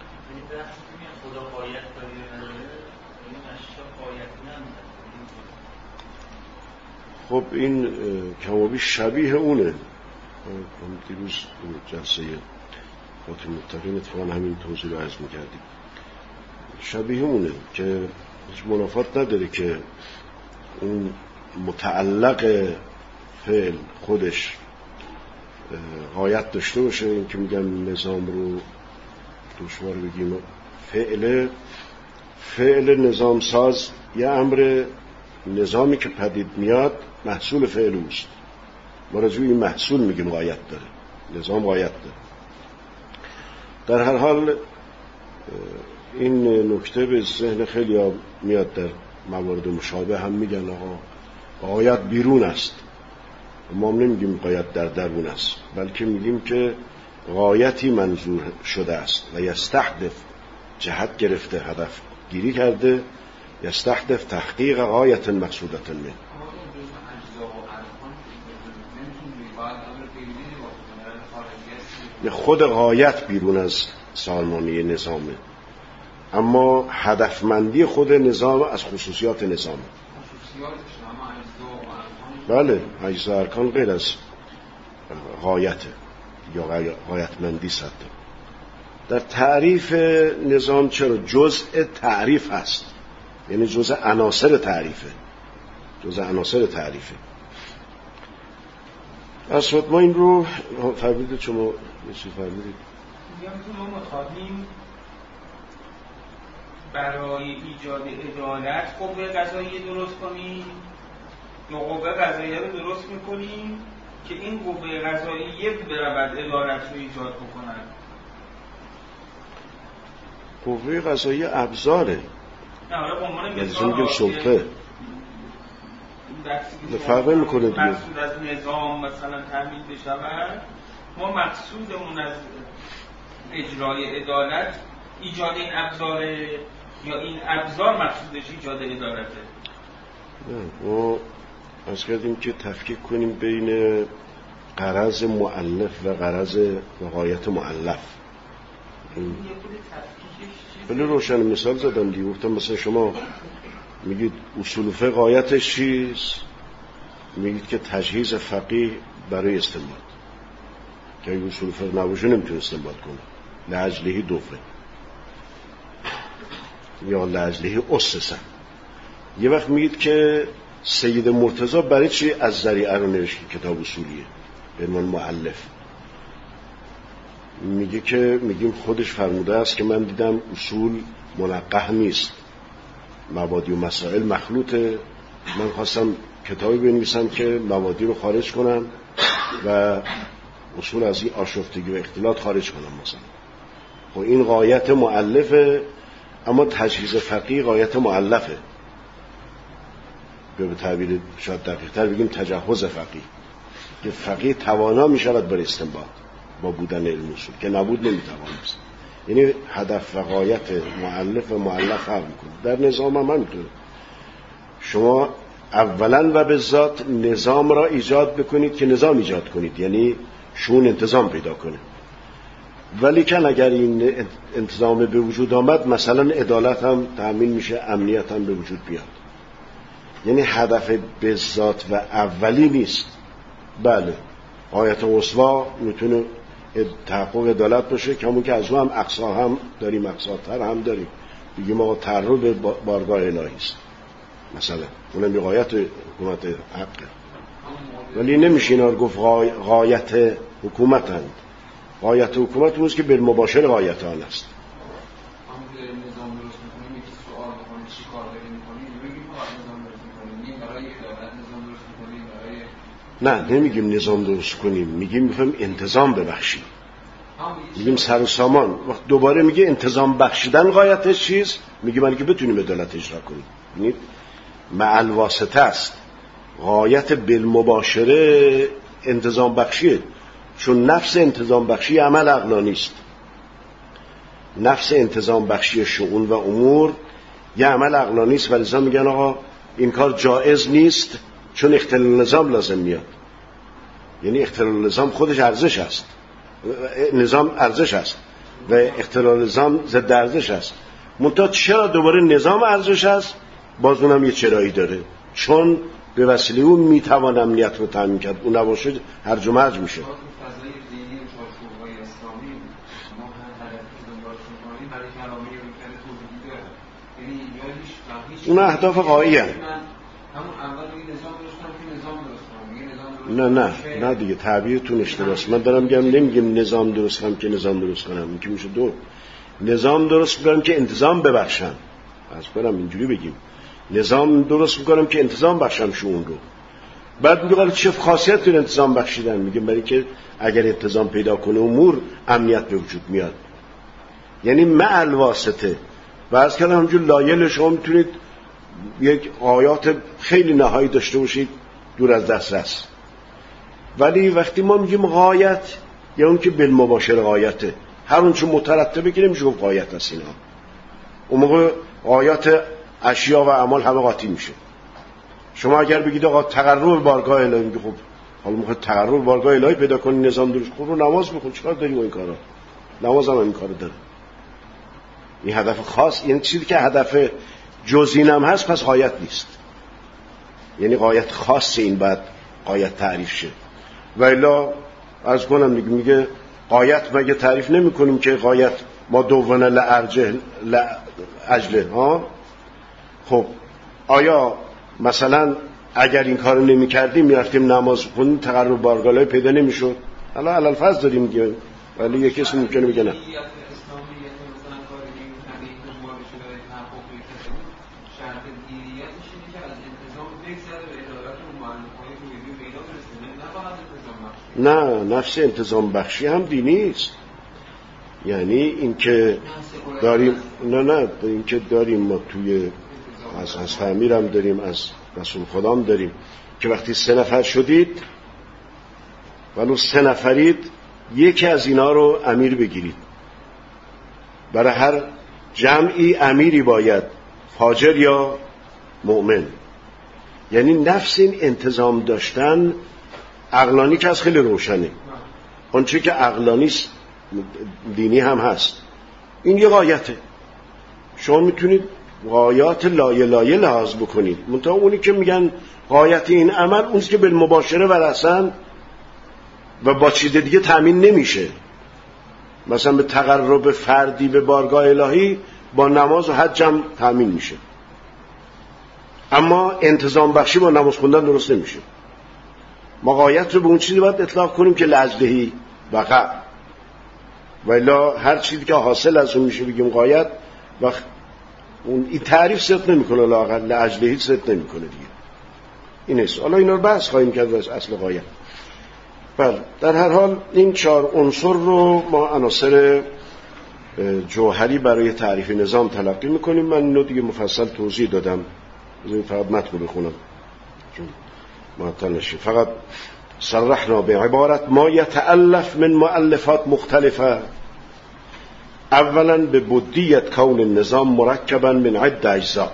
خب این کمابی شبیه اونه. دیروز جلسه خاطر متقین اتفاقا همین توضیح رو عرض میکردیم. شبیه اونه که هیچ منافات نداره که اون متعلق فعل خودش غایت داشته باشه. این که میگم نظام رو دشوار بگیم، فعل نظام ساز یه امر، نظامی که پدید میاد محصول فعل اوست. ما راجع به این محصول میگیم غایت داره، نظام غایت داره. در هر حال این نکته به ذهن خیلی ها میاد، در موارد مشابه هم میگن آقا غایت بیرون است. ما هم نمیگیم غایت در درون است، بلکه میگیم که غایتی منظور شده است و یستهدف، جهت گرفته، هدف گیری کرده، یستهدف تحقیق غایت مقصودت منه. خود غایت بیرون از سالمانی نظامه، اما هدفمندی خود نظام از خصوصیات نظامه. بله، اجزا ارکان غیر از غایته یا غایتمندی سده. در تعریف نظام چرا جزء تعریف هست، یعنی جزء عناصر تعریفه، اصلا ما این رو فرمودید، شما یه چیز فرمودید. ما مطابقیم برای ایجاد عدالت قوه قضاییه درست کنیم یا قوه قضاییه رو درست میکنیم که این قوه قضاییه برود عدالت رو ایجاد بکنن؟ قوه قضاییه ابزاره، نه حالا به عنوان مثال سلطه فرق میکنه دیگه. مقصود از نظام مثلا تامین بشود، ما مقصودمون از اجرای عدالت ایجاد این ابزار یا این ابزار مقصودش ایجاد عدالته؟ نه، ما از کردیم که تفکیک کنیم بین غرض مؤلف و غرض و غایت مؤلف. ولی روشن مثال زدم دیگه، گفتم مثلا شما میگید اصول فقه غایتش چیست؟ میگید که تجهیز فقیه برای استنباط، که اگه اصول فقه نباشه نمیتونه استنباط کنه. لاجله دوفه یا لاجله اسسه. یه وقت میگید که سید مرتضی برای چی از ذریعه رو نوشت کتاب اصولیه به عنوان مؤلف؟ میگه که میگیم خودش فرموده است که من دیدم اصول منقح نیست، مبادی و مسائل مخلوطه، من خواستم کتابی بنویسم که مبادی رو خارج کنم و اصول از این آشفتگی و اختلاط خارج کنم مثلا. خب این غایت مؤلفه، اما تجهیز فقیه غایت مؤلفه. به تعبیر شاید دقیق‌تر بگیم تجهز فقیه، که فقیه توانا میشود برای استنباط با بودن علم اصول، که نبود نمیتوانست. یعنی هدف و غایت مؤلف و مؤلف فرق میکنه. در نظام هم همینطوره. شما اولا و به ذات نظام را ایجاد بکنید که نظام ایجاد کنید، یعنی شون انتظام پیدا کنه. ولی که اگر این انتظام به وجود آمد، مثلا عدالت هم تأمین میشه، امنیت هم به وجود بیاد. یعنی هدف به ذات و اولی نیست. بله، غایت قصوا میتونه تحقق عدالت باشه، که همون که از اون هم اقصا هم داریم، اقصاتر هم داریم، بگیم آقا تعرض به بارگاه الهی است. مثلا اونم غایت حکومت حقه، ولی نمیشه اینا رو گفت غایت حکومتند. غایت حکومت اونست که بالمباشر غایت آن است. نه نمیگیم نظام درست کنیم، میگیم میخوایم انتظام ببخشیم، میگیم سر و سامان. وقت دوباره میگه انتظام بخشیدن غایتش چیست؟ میگیم برای که بتونیم عدالت اجرا کنیم. ببینید مع الواسطه است، غایت بالمباشره انتظام بخشیه، چون نفس انتظام بخشی عمل عقلانی است. نفس انتظام بخشی شؤون و امور یه عمل عقلانی است، ولی میگن آقا این کار جایز نیست چون اختلال نظام لازم میاد. یعنی اختلال نظام خودش ارزش است، نظام ارزش است و اختلال نظام ضد ارزش است. منتها چرا دوباره نظام ارزش است؟ باز اونم یه چرایی داره، چون به وسیله اون میتوان امنیت رو تامین کرد، اون نباشه هرج و مرج میشه. اون اهداف غایی هست. نه دیگه تعبیرتون اشتباهه. من دارم میگم نمیگم نظام درست کنم که نظام درست کنم، این که میشه دو. نظام درست میکنم که انتظام ببخشم، از برم اینجوری بگیم نظام درست میکنم که انتظام بخشم شؤون رو. بعد میگه چه خاصیت داره انتظام بخشیدن؟ میگم برای که اگر انتظام پیدا کنه امور امنیت به وجود میاد. یعنی مع الواسطه. و از کلام همجور لایل شما میتونید یک آیات خیلی نهایی داشته باشید دور از دسترس، ولی وقتی ما میگیم غایت یا اون که بالمباشر غایته، هر اون چون مترتبه که نمیشه گفت غایت است. اینا اون موقع غایت اشیا و اعمال همه قاطی میشه. شما اگر بگید آقا تقرب بارگاه الهی، میگه خب حالا میخواد تقرب بارگاه الهی پیدا کنی نظام درست کن، رو نماز بخون، چیکار داری با این کارا؟ نماز هم این کارو داره. این هدف خاص، یعنی چیزی که هدف جزئینم هست پس غایت نیست. یعنی غایت خاص این بعد غایت تعریف شه. و الا از کنم میگه غایت مگه تعریف نمی کنیم که غایت ما دوونه لعجله ها؟ خب آیا مثلا اگر این کارو نمی کردیم میرفتیم نماز خونیم تقرب بارگاه پیدا نمی شد؟ حالا علل فرض داریم میگه، ولی یک کسی ممکنه بگه نه. نه نفس انتظام بخشی هم دینی است. یعنی اینکه داریم نه اینکه داریم ما توی از تعمیر هم داریم، از رسول خدا هم داریم که وقتی 3 نفر شدید ولو 3 نفرید یکی از اینا رو امیر بگیرید. برای هر جمعی امیری باید، فاجر یا مؤمن. یعنی نفس این انتظام داشتن عقلانی که از خیلی روشنه، آنچه که عقلانی دینی هم هست. این یه غایته. شما میتونید غایات لایه لحاظ بکنید، منتها اونی که میگن غایت این عمل اونست که بالمباشره و رسن و با چیز دیگه تامین نمیشه. مثلا به تقرب فردی به بارگاه الهی با نماز و حج هم تامین میشه، اما انتظام بخشی با نماز خوندن درست نمیشه. ما غایت رو به اون چیزی باید اطلاق کنیم که لعجلهی وقع، و الا هر چیزی که حاصل از اون میشه بگیم غایت، وقت اون این تعریف صدق نمیکنه، لااقل لعجلهی صدق نمیکنه دیگه. این است. حالا اینا رو بحث خواهیم کرد از اصل غایت. بله، در هر حال این 4 عنصر رو ما عناصر جوهری برای تعریف نظام تلقی میکنیم. من اینو دیگه مفصل توضیح دادم، فقط متن رو بخونم چون معطل نشه. فقط صرحنا به عبارت ما یتألف من مؤلفات مختلفه. اولا به بدیت کون النظام مرکبا من عده اجزاء،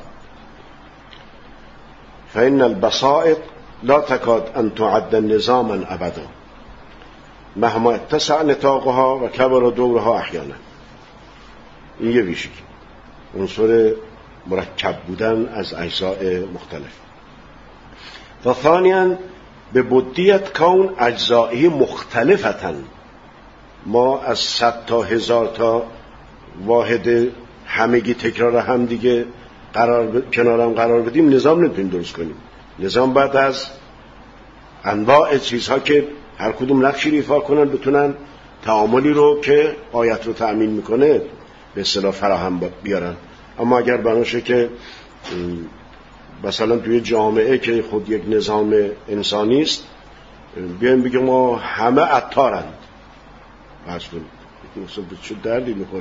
فإن البسائط لا تكاد أن تعد نظاما أبدا مهما اتسع نطاقها و کبر دورها احیانا. این یه ویژگی، عنصر مرکب بودن از اجزاء مختلف. و ثانیاً به بدیت کون اجزائی مختلفتن. ما از 100 تا 1000 تا واحد همگی تکرار هم دیگه کنارم قرار بدیم نظام نمیتونیم درست کنیم. نظام بعد از انواع چیزها که هر کدوم نقشی ایفا کنن بتونن تعاملی رو که غایت رو تأمین میکنه به اصطلاح فراهم بیارن. اما اگر بناشه که مثلا توی جامعه که خود یک نظام انسانی است بیایم بگیم ما همه عطارند، مثلا به چه دردی میخوره؟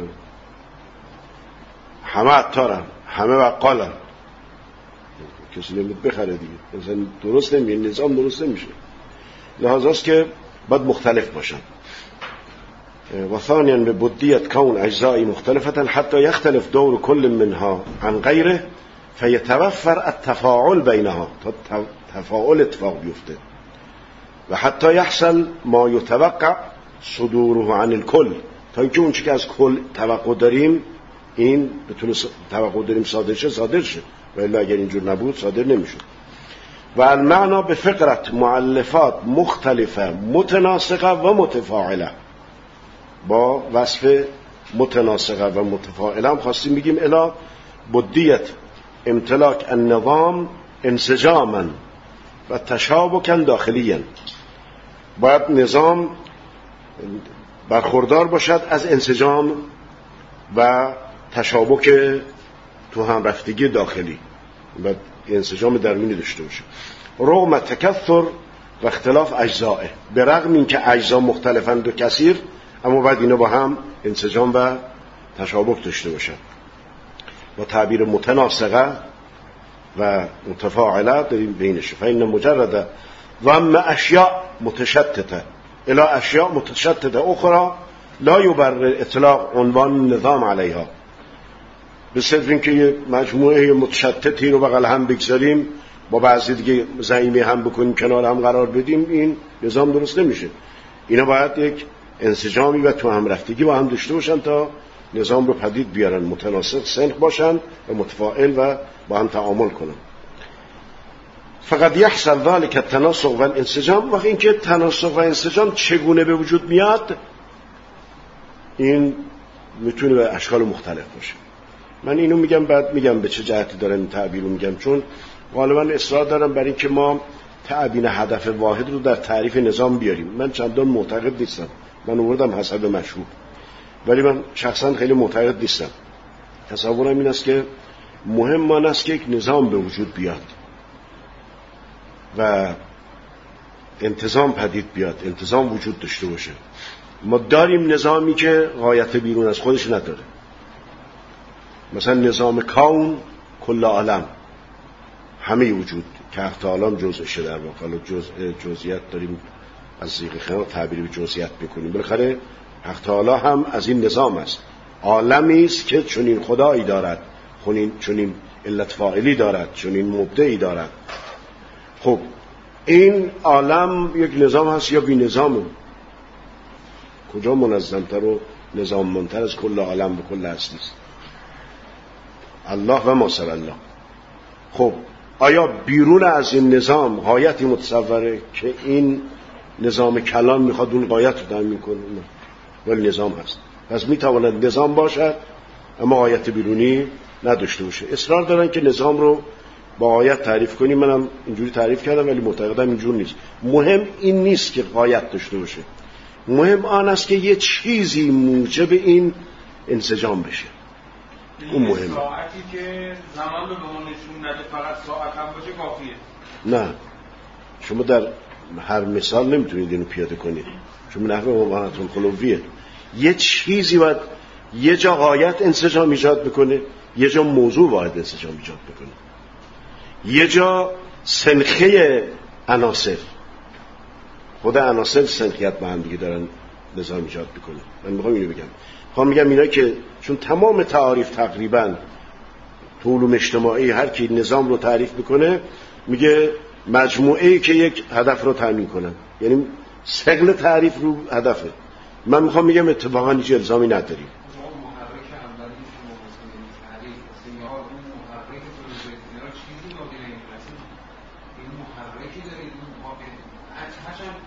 همه عطارند، همه بقالند، کسی نمید بخره دیگه، مثلا درست نمیشه، نظام درست نمیشه. لحاظ است که باید مختلف باشن. و ثانیاً به بدیت کون اجزای مختلفة حتی یختلف دور کل منها عن غیره فیتوفر التفاعل بینها، تا تفاعل اتفاق بیفته و حتی یحصل ما یتوقع صدوره عن الکل، تا اینکه اون چی که از کل توقع داریم این بتونه توقع داریم صادر شه، و الا اگر اینجور نبود صادر نمیشد. و المعنا به فقرت مؤلفات مختلفه متناسقه و متفاعله. با وصف متناسقه و متفاعله هم خواستیم بگیم الا بدیت امتلاک النظام انسجاما و تشابکا داخلیا، باید نظام برخوردار باشد از انسجام و تشابک تو هم رفتگی داخلی و انسجام درونی داشته باشه. رغم تکثر و اختلاف اجزائه، به رغم این که اجزا مختلفند و کثیر، اما باید اینا با هم انسجام و تشابک داشته باشن. و تعبیر متناسقه و متفاعله داریم بینشه. فإن مجرد ضم اشیاء متشتته الى اشیاء متشتته اخرى لا یبرر اطلاق عنوان نظام علیها. به صرف این که یه مجموعه متشتتی رو بغل هم بگذاریم با بعضی دیگه ضمیمی هم بکنیم کنار هم قرار بدیم، این نظام درست نمیشه. اینا باید یک انسجامی و تو هم رفتگی با هم داشته باشن تا نظام رو پدید بیارن، متناسق سنخ باشن و متفاعل و با هم تعامل کنن. فقط یحصل ذلك التناسق و الانسجام. وقتی اینکه تناسق و انسجام چگونه به وجود میاد، این میتونه به اشکال مختلف باشه. من اینو میگم بعد میگم به چه جهتی دارم این تعبیر رو میگم، چون غالبا اصرار دارم برای اینکه ما تعبیر هدف واحد رو در تعریف نظام بیاریم. من چندان معتقد نیستم، من آوردم حسب مشهور، ولی من شخصا خیلی معتقد نیستم. تصورم این است که مهم آن است که یک نظام به وجود بیاد و انتظام پدید بیاد، انتظام وجود داشته باشه. ما داریم نظامی که غایت بیرون از خودش نداره. مثلا نظام کون کل عالم، همه وجود که اخت عالم جزءشه، در واقع جزئیات داریم از صیغه خیلی تعبیر به جزئیات میکنیم. بالاخره حق تعالی هم از این نظام است. عالمی است که چنین خدایی دارد، چنین علت فاعلی دارد، چنین مبدعی دارد. خب این عالم یک نظام هست یا بی نظامه؟ کجا منظمتر و نظاممندتر از کل عالم و کل هستی است؟ الله و ما سر الله. خب آیا بیرون از این نظام غایتی متصوره که این نظام کلام میخواد اون غایت رو تامین کنه؟ نه، ولی نظام هست. پس میتواند نظام باشد اما غایت بیرونی نداشته باشه. اصرار دارن که نظام رو با غایت تعریف کنیم. منم اینجوری تعریف کردم ولی معتقدم اینجور نیست. مهم این نیست که غایت داشته باشه، مهم آن است که یه چیزی موجب این انسجام بشه. اون مهمه. ساعتی که زمان رو به ما نشون نده فقط ساعت هم باشه کافیه؟ نه، شما در هر مثال نمیتونید اینو پیاده کنید، چون نحوه مبانتون خلویه. یه چیزی باید یه جا غایت انسجام ایجاد بکنه، یه جا موضوع واحد انسجام ایجاد بکنه، یه جا سنخه عناصر، خود عناصر سنخیت با هم دیگه دارن نظام ایجاد بکنه. من میخوام اینو بگم، میگم اینا که چون تمام تعاریف تقریبا تو علوم اجتماعی هر کی نظام رو تعریف میکنه میگه مجموعه‌ای که یک هدف رو تامین کنن، یعنی ثقل تعریف رو هدفه. من میخوام میگم اتفاقا هیچ الزامی نداریم.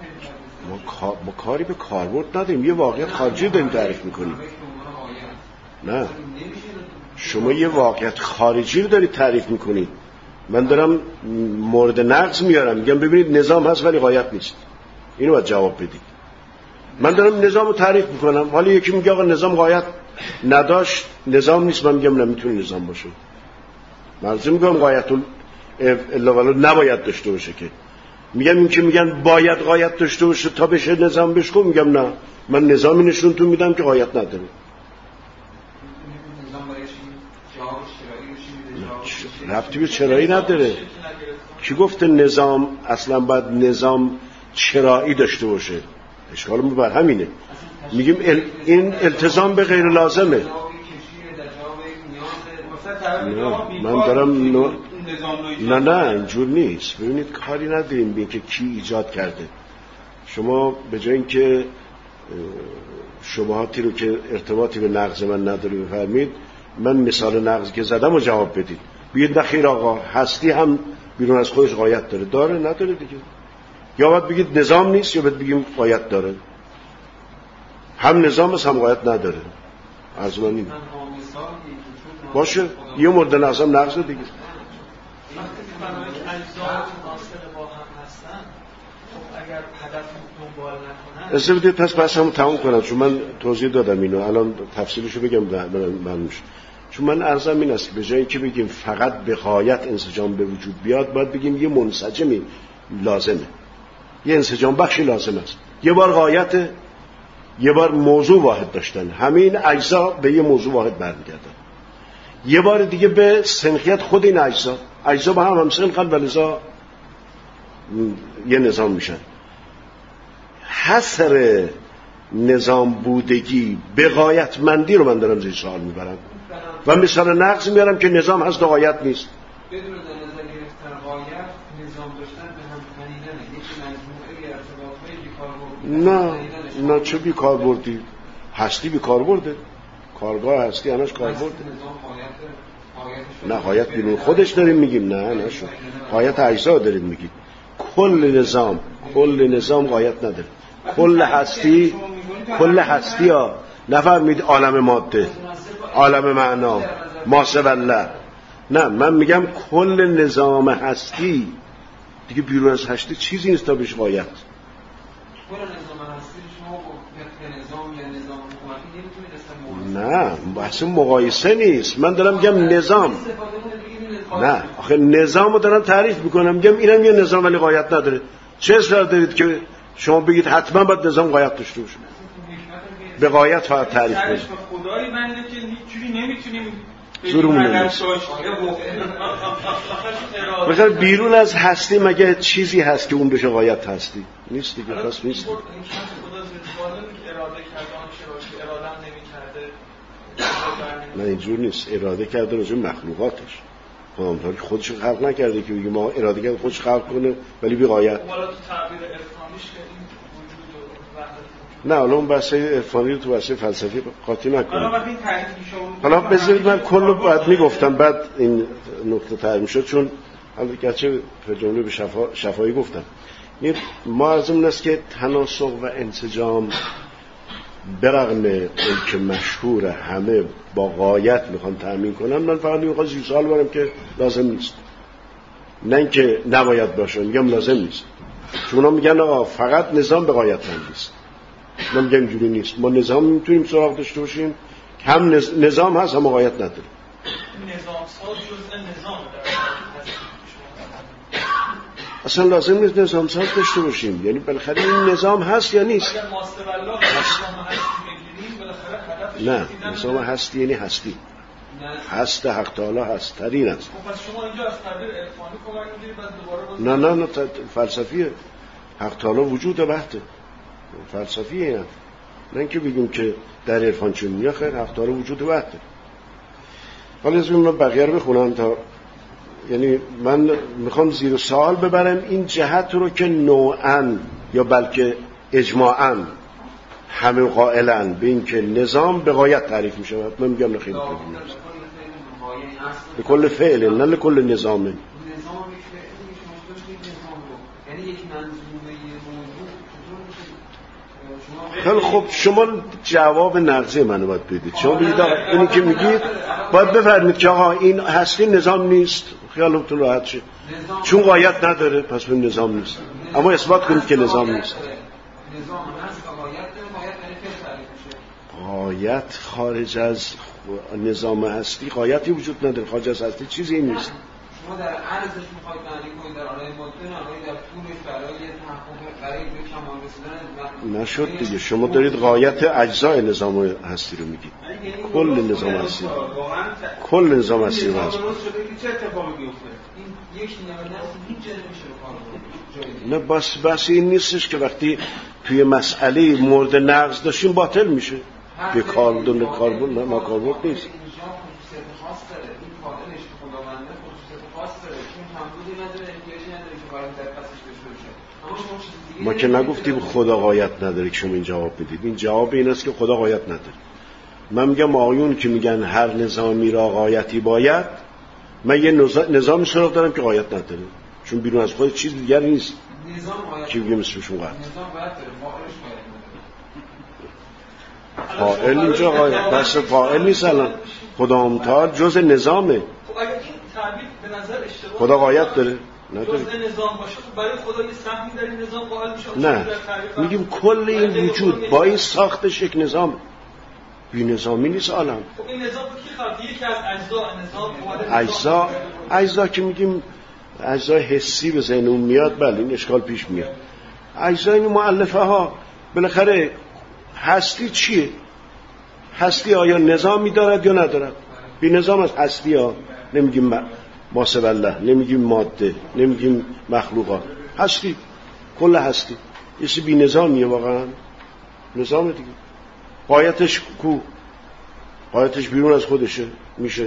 ما کاری به کاربرد نداریم، یه واقعیت خارجی داریم تعریف میکنیم. نه، شما یه واقعیت خارجی رو دارید تعریف میکنید. من دارم مورد نقض میارم، میگم ببینید نظام هست ولی غایت نیست. اینو باید جواب بدید. من دارم نظام رو تعریف میکنم، حالا یکی میگه آقا نظام غایت نداشت، نظام نیست. من میگم نمیتونه نظام باشه. مرزی میگم غایت الا ولا نباید داشته باشه که. میگم این که میگن باید غایت داشته باشه تا بشه نظام بشکن، میگم نه، من نظامی نشونتون میدم که غایت نداره. ربطی به چرایی نداره. کی گفته نظام اصلا باید نظام چرایی داشته باشه؟ اشکال ما بر همینه. میگیم این التزام به غیر لازمه. من دارم نه اینجور نیست. ببینید کاری نداریم به که کی ایجاد کرده. شما به جای اینکه شبهاتی رو که ارتباطی به نقض من نداره بفرمید، من مثال نقضی که زدم رو جواب بدید. بگید نخیر آقا، هستی هم بیرون از خودش غایت داره نداره دیگه. یا باید بگید نظام نیست یا باید بگیم غایت داره. هم نظام است هم غایت نداره. از من این باشه یه مورد نقض هم نقض دیگه. اجازه بدید پس بحثمو تموم کنم، چون من توضیح دادم اینو، الان تفصیلشو بگم معلوم میشه. چون من عرضم این است که به جای اینکه بگیم فقط به غایت انسجام به وجود بیاد، باید بگیم یه منسجمی لازمه، یه انسجام بخشی لازم است. یه بار غایت، یه بار موضوع واحد داشتن، همین اجزا به یه موضوع واحد برمیگردن. یه بار دیگه به سنخیت خود این اجزا با هم سنخن و لذا یه نظام میشن. حصر نظام بودگی به غایتمندی رو من دارم زیر سوال میبرم و مثال نقض میارم که نظام هست و غایت نیست. بدون در نظر گرفتن غایت نظام داشتن به هم تنیدنه، یک مجموعه ارتباطهای نه چه بیکار بردی؟ هستی بیکار برده، کارگاه هستی هنوز کار برده. نه غایت بیرون خودش داریم میگیم، نه شو غایت اجزا داریم میگیم. کل نظام غایت نداره. کل هستی ها نفرمید عالم ماده، عالم معنا، ماسه والله. نه من میگم کل نظام هستی دیگه بیرون از هستی چیزی نیست تا بهش غایت. کل نظام هستی شما با نظام یا نظام حکومتی نمیتونید نه بحث مقایسه نیست. من دارم میگم نظام، نه آخه نظامو دارم تعریف میکنم، میگم اینم یه نظام ولی غایت نداره. چه اصرار دارید که شما بگید حتما باید نظام غایت داشته باشه؟ به غایت فقط تعریف کنید. خدایی بنده که هیچ نمیتونیم زورمون نیست. مثلا بیرون از هستی مگه چیزی هست که اون بشه غایت هستی؟ نیست دیگه. پس نیست. نه اینجور نیست. اراده کرده راجع به مخلوقاتش، خودش خلق نکرده که بگه ما اراده کرده خودش خلق کنه ولی بی غایت. نه حالا اون بحث عرفانی رو تو بحث فلسفی قاطی نکنم. حالا بذارید من کلو باید میگفتم بعد این نکته تعریف شد، چون حالا گرچه به جمله به شفایی گفتم. ما از اون است که تناسق و انسجام برغم اینکه مشهور همه با غایت میخوان تأمین کنن، من فقط میخوام زیر سوال برم که لازم نیست، نه اینکه نباید باشه، میگم لازم نیست. چون اونا میگن آقا فقط نظام به غایت نیست. من میگم اینجوری نیست. ما نظام میتونیم سراغ داشته باشیم، هم نظام هست هم غایت نداره. نظام ساز جزء نظام اصلا لازم نیست نظام ساز داشته باشیم، یعنی بالاخره این نظام هست یا نیست. اگر ماسه والله نظام هستی بگیریم بالاخره هدفش نه نظام هستی یعنی هستی، هست حق تعالی هست ترین است. خب پس شما اینجا از تعبیر عرفانی کمک می‌گیرید بعد دوباره نه فلسفیه. حق تعالی وجود وحده، فلسفیه. نه اینکه بگیم که در عرفان چون میگه خیر حق تعالی وجود وحده. حالا از من بقیه رو بخونم تا، یعنی من میخوام زیر سوال ببرم این جهت رو که نوعاً یا بلکه اجماعاً همه قائلن به این که نظام به غایت تعریف میشه. من میگم نخیر به کل فعل نه لکل نظام. یعنی یک منظومه موضوع خیلی خب شما جواب نقضی منو باید بدید. شما بگید اینی که میگید باید بفرمید که آقا این هستی نظام نیست، خیالتون راحت شه، چون غایت نداره پس به نظام نیست، اما اثبات کنید که نظام نیست. غایت خارج از نظام هستی غایتی وجود نداره، خارج از هستی چیزی نیست. شما در عرضش میخواید معنی کنید در آرای مدن آقای در طولش برای تحقق برای به کمال رسیدن نشد دیگه. شما دارید غایت اجزای نظام هستی رو میگید، کل نظام هستی، کل نظام هستی رو درست شده که چه اتفاقی بیفته؟ این یک نیامده است هیچ جایی نمیشه رو کار نه بس این نیستش که وقتی توی مسئله مورد نقض داشتیم باطل میشه. به کاربرد کاربرد نه ناکاربرد نیست. ما که نگفتیم خدا غایت نداره که شما این جواب بدید. این جواب این است که خدا غایت نداره. من میگم آیون که میگن هر نظامی را غایتی باید، من یه نظامی سراغ دارم که غایت نداره، چون بیرون از خود چیز دیگر نیست که بگیم اسمشون غایت. فاعل اینجا غایت بس فاعل نیست. الان خدا متعال جز نظامه. خب اگر این تعبیر به نظر اشتباه خدا غایت داره نداره. جز نظام باشه خب برای خدا یه سهمی در این نظام قائل میشه. نه میگیم کل این وجود با این ساختش یک نظام، بی نظامی نیست عالم. خب این نظام کی خواهد؟ یکی از اجزا نظام اجزا که میگیم اجزای حسی به ذهنمون میاد، بله این اشکال پیش میاد. اجزای این مؤلفه ها بالاخره هستی چیه؟ هستی آیا نظامی دارد یا ندارد؟ بی نظام از هستی ها نمیگیم ماسه والله، نمیگیم ماده، نمیگیم مخلوقات، هستی کل هستی یه چیز بی نظامیه واقعا. نظام دیگه غایتش کو؟ غایتش بیرون از خودشه میشه.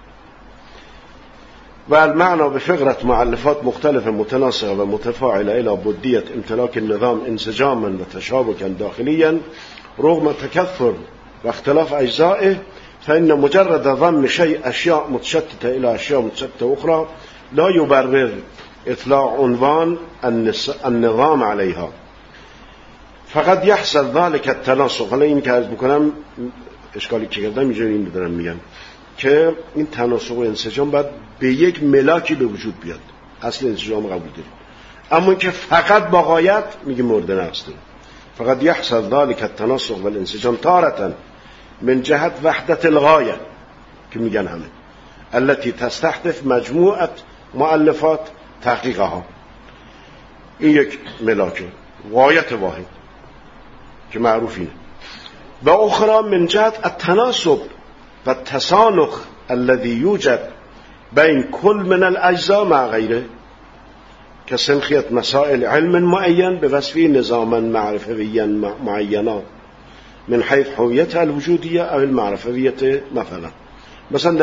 و المعنى بفقرة مؤلفات مختلفة متناسقة ومتفاعلة إلى بدية امتلاك النظام انسجاما وتشابكا داخليا رغم تكثر واختلاف أجزائه، فإن مجرد ضم أشياء متشتتة إلى أشياء متشتتة أخرى لا يبرر إطلاق عنوان النظام عليها. فقد يحصل ذلك التناسق. حالا این که عرض بکنم اشکالی که کردم اینجا این بدارم میگم که این تناسق و انسجام باید به یک ملاکی به وجود بیاد. اصل انسجام قبول داریم، اما که فقط با غایت میگه مورد نقص داره. فقد يحصل ذلك التناسق والانسجام تارة من جهت وحدة الغاية که میگن همه التي تستحدث مجموعة مؤلفات تحقیقها. این یک ملاکه، غایت واحد که معروف اینه. و اخرى من جهت التناسب و التسانخ الذي يوجد بين كل من الاجزاء مع غيره كسنخية مسائل علم معين بوصفه نظاما معرفيا معينا من حيث هويتها الوجودية او المعرفية. مثلا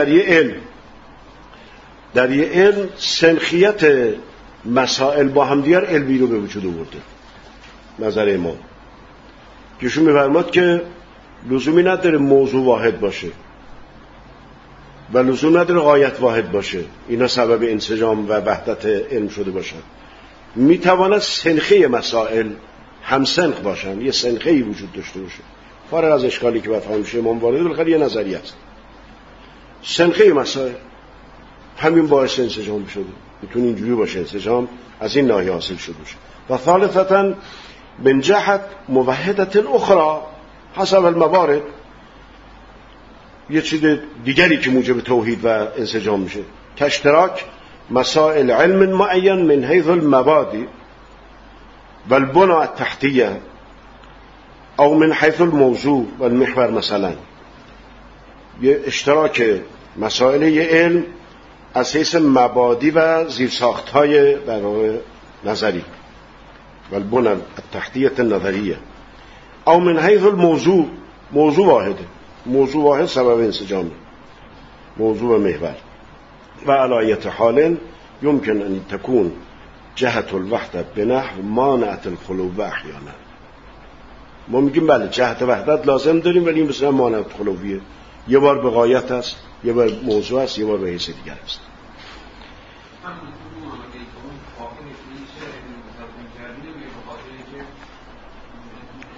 در یه علم سنخیت مسائل با هم دیگر علمی رو به وجود آورده. نظر امام کهشون می‌فرماد که لزومی نداره موضوع واحد باشه و لزوم نداره غایت واحد باشه، اینا سبب انسجام و وحدت علم شده باشن. میتواند سنخه مسائل هم سنخ باشن، یه سنخه‌ای وجود داشته باشه فارغ از اشکالی که بفهم میشه امام وارد بالاخره یه نظریه است. سنخه مسائل همین باعث انسجام شده، میتونه اینجوری باشه انسجام از این ناحیه حاصل شده باشه. و ثالثاً من جهت موحدة اخرى حسب الموارد، یه چیز دیگری که موجب توحید و انسجام میشه که اشتراک مسائل علم معین من حیث المبادئ والبنى التحتیه او من حیث الموضوع والمحور. مثلا یه اشتراک مسائل یه علم از حیث مبادی و زیرساخت‌های در واقع نظری والبنى التحتیه النظریه او من حیث الموضوع، موضوع واحده، موضوع واحد سبب انسجام موضوع و محور. و علی ایت حال يمكن ان تكون جهت الوحدت بنحو مانعت الخلو احیانا. ما میگیم بله جهت وحدت لازم داریم ولی این مثلا مانعت خلویه، یه بار به غایت است، یه بار موضوع است، یه بار به حیث دیگر است.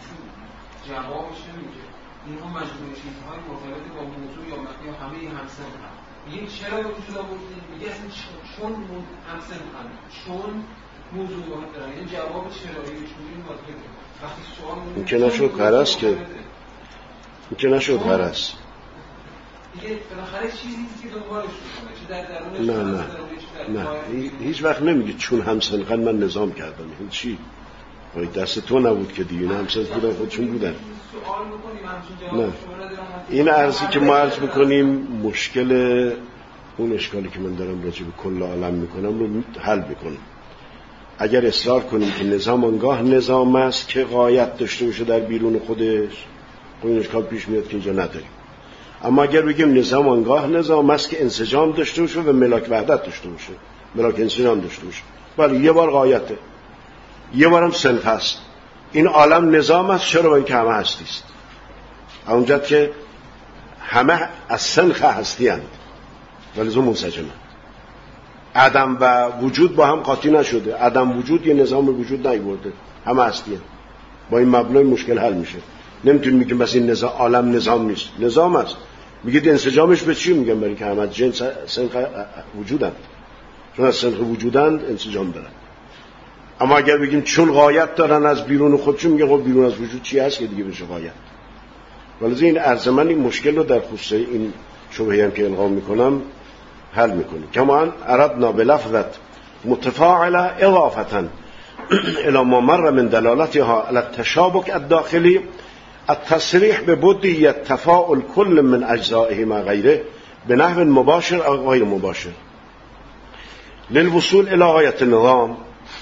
جوابش نمیگه. اینها مجموعه چیزهای مرتبط با موضوع یا همه همسن هم. میگه چرا وجود آوردید؟ میگه اصلا چون همسن هم، چون موضوع واحد دارن. این جواب چراییش میگه باید بده. وقتی سوال این که نشد غرض که این که نشد غرض دیگه بالاخره چیزی که دنبالش میکنه، چه در درونش نه هیچ وقت نمیگه چون همسنخن من نظام کردم. این چی؟ دست تو نبود که دیگه همسن بودن خودشون بودن. نه این عرضی که ما عرض میکنیم مشکل اون اشکالی که من دارم راجع به کل عالم میکنم رو حل میکنم. اگر اصرار کنیم که نظام آنگاه نظام است که غایت داشته باشه در بیرون خودش، این اشکال پیش میاد که اینجا نداریم. اما اگر بگیم نظام آنگاه نظام است که انسجام داشته باشه و ملاک وحدت داشته باشه، ملاک انسجام داشته باشه، ولی یه بار غایته، یه بارم صنف هست، این عالم نظام است. چرا؟ با اینکه همه هستی است. اونجا که همه از سنخ هستی اند ولی زو منسجمه. عدم و وجود با هم قاطی نشده. عدم وجود یه نظام وجود نیورده، همه هستی اند. با این مبنای مشکل حل میشه. نمیتونیم میگیم بس این نظام عالم نظام نیست، نظام است. میگید انسجامش به چی؟ میگم برای که همه جنس سنخ وجودند، چون از سنخ وجودند انسجام دارن. اما اگر بگیم چون غایت دارن از بیرون خودشون، میگه خب بیرون از وجود چی هست که دیگه بشه غایت؟ ولی این عرض من این مشکل رو در خصوص این شبهه‌ای هم که القا میکنم حل میکنیم. کما اردنا بلفظت متفاعله اضافه الى ما مر من دلالتها على التشابك الداخلي التصريح ببدية تفاعل كل من اجزائه مع غيره بنحو مباشر او غیر مباشر للوصول الى غایة النظام.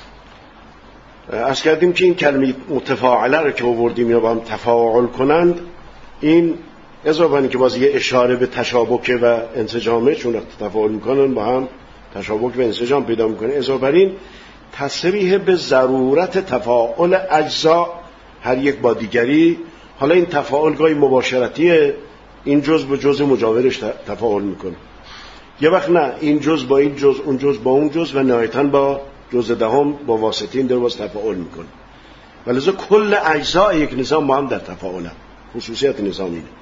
از کردیم که این کلمه متفاعله رو که آوردیم یا با هم تفاعل کنند، این اضافه که باز یه اشاره به تشابک و انسجامه، چون تفاعل میکنن با هم تشابک و انسجام پیدا میکنه. اضافه بر این تصریح به ضرورت تفاعل اجزا هر یک با دیگری. حالا این تفاعل گاهی مباشرتیه، این جزء به جزء مجاورش تفاعل میکنه، یه وقت نه این جزء با این جزء، اون جزء با اون جزء و نهایتاً با جزء دهم با واسطین در باز تفاعل میکنه. ولذا کل اجزای یک نظام با هم در تفاعلن. خصوصیت نظام اینه.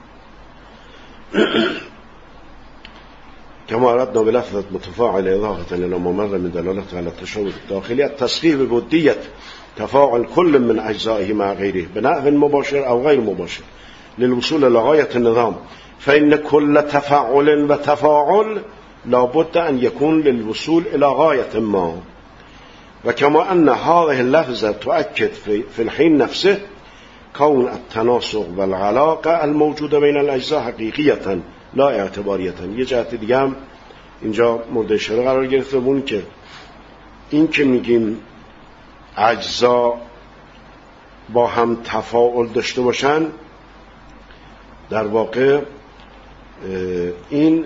كما أردنا بلفظة متفاعل إضافة إلى ما مر من دلالة على التشابك الداخلي التصريح ببدية تفاعل كل من أجزائه مع غيره بنحو مباشر أو غير مباشر للوصول إلى غاية النظام، فإن كل تفاعل وتفاعل لابد أن يكون للوصول إلى غاية ما. وكما أن هذه اللفظة تؤكد في الحين نفسه كون التناسق والعلاقة الموجودة بين الأجزاء حقيقية لا اعتباریه. یه جهت دیگه هم اینجا مورد اشاره قرار گرفته اون که این که میگیم اجزا با هم تفاعل داشته باشن، در واقع این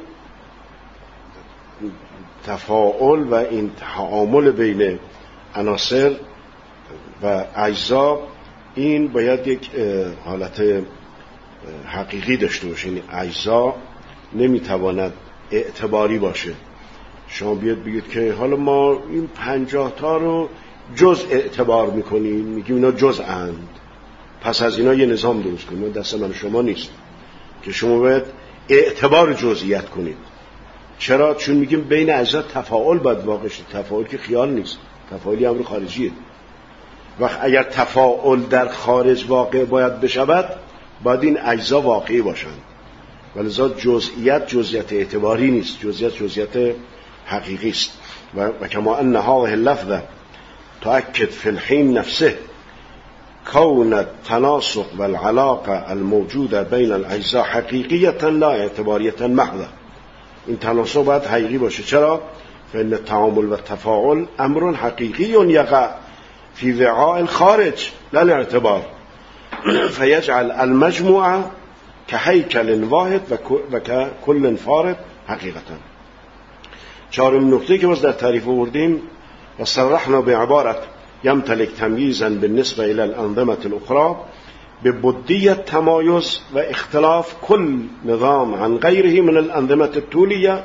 تفاعل و این تعامل بین عناصر و اجزا این باید یک حالت حقیقی داشته باشه. این اجزا نمیتواند اعتباری باشه. شما بیاد بگید که حالا ما این 50 تا رو جزء اعتبار میکنیم، میگیم اینا جزء اند، پس از اینا یه نظام درست کنیم. دست من شما نیست که شما باید اعتبار جزئیت کنید. چرا؟ چون میگیم بین اجزا تفاعل باید واقع شه. تفاعل که خیال نیست، تفاعلی امر خارجیه. وقت اگر تفاعل در خارج واقع باید بشود، باید این اجزا واقعی باشند. ولذا جزئیت اعتباری نیست، جزئیت حقیقی است. و کما ان هذه اللفظه تؤكد في الحين نفسه كون التناسق والعلاقه الموجوده بين الاجزاء حقيقيه لا اعتباريه محضه. این تناسق باید حقیقی باشه. چرا؟ فإن التعامل والتفاعل امر حقيقي يقع في وعاء الخارج لا الاعتبار فيجعل المجموعة كهيكل واحد وككل فارد حقيقة. چهارم نکته که باز در تعریف آوردیم و صرحنا بعبارت يمتلك تمييزا بالنسبة إلى الأنظمة الأخرى ببدية تمايز واختلاف كل نظام عن غيره من الأنظمة الطولية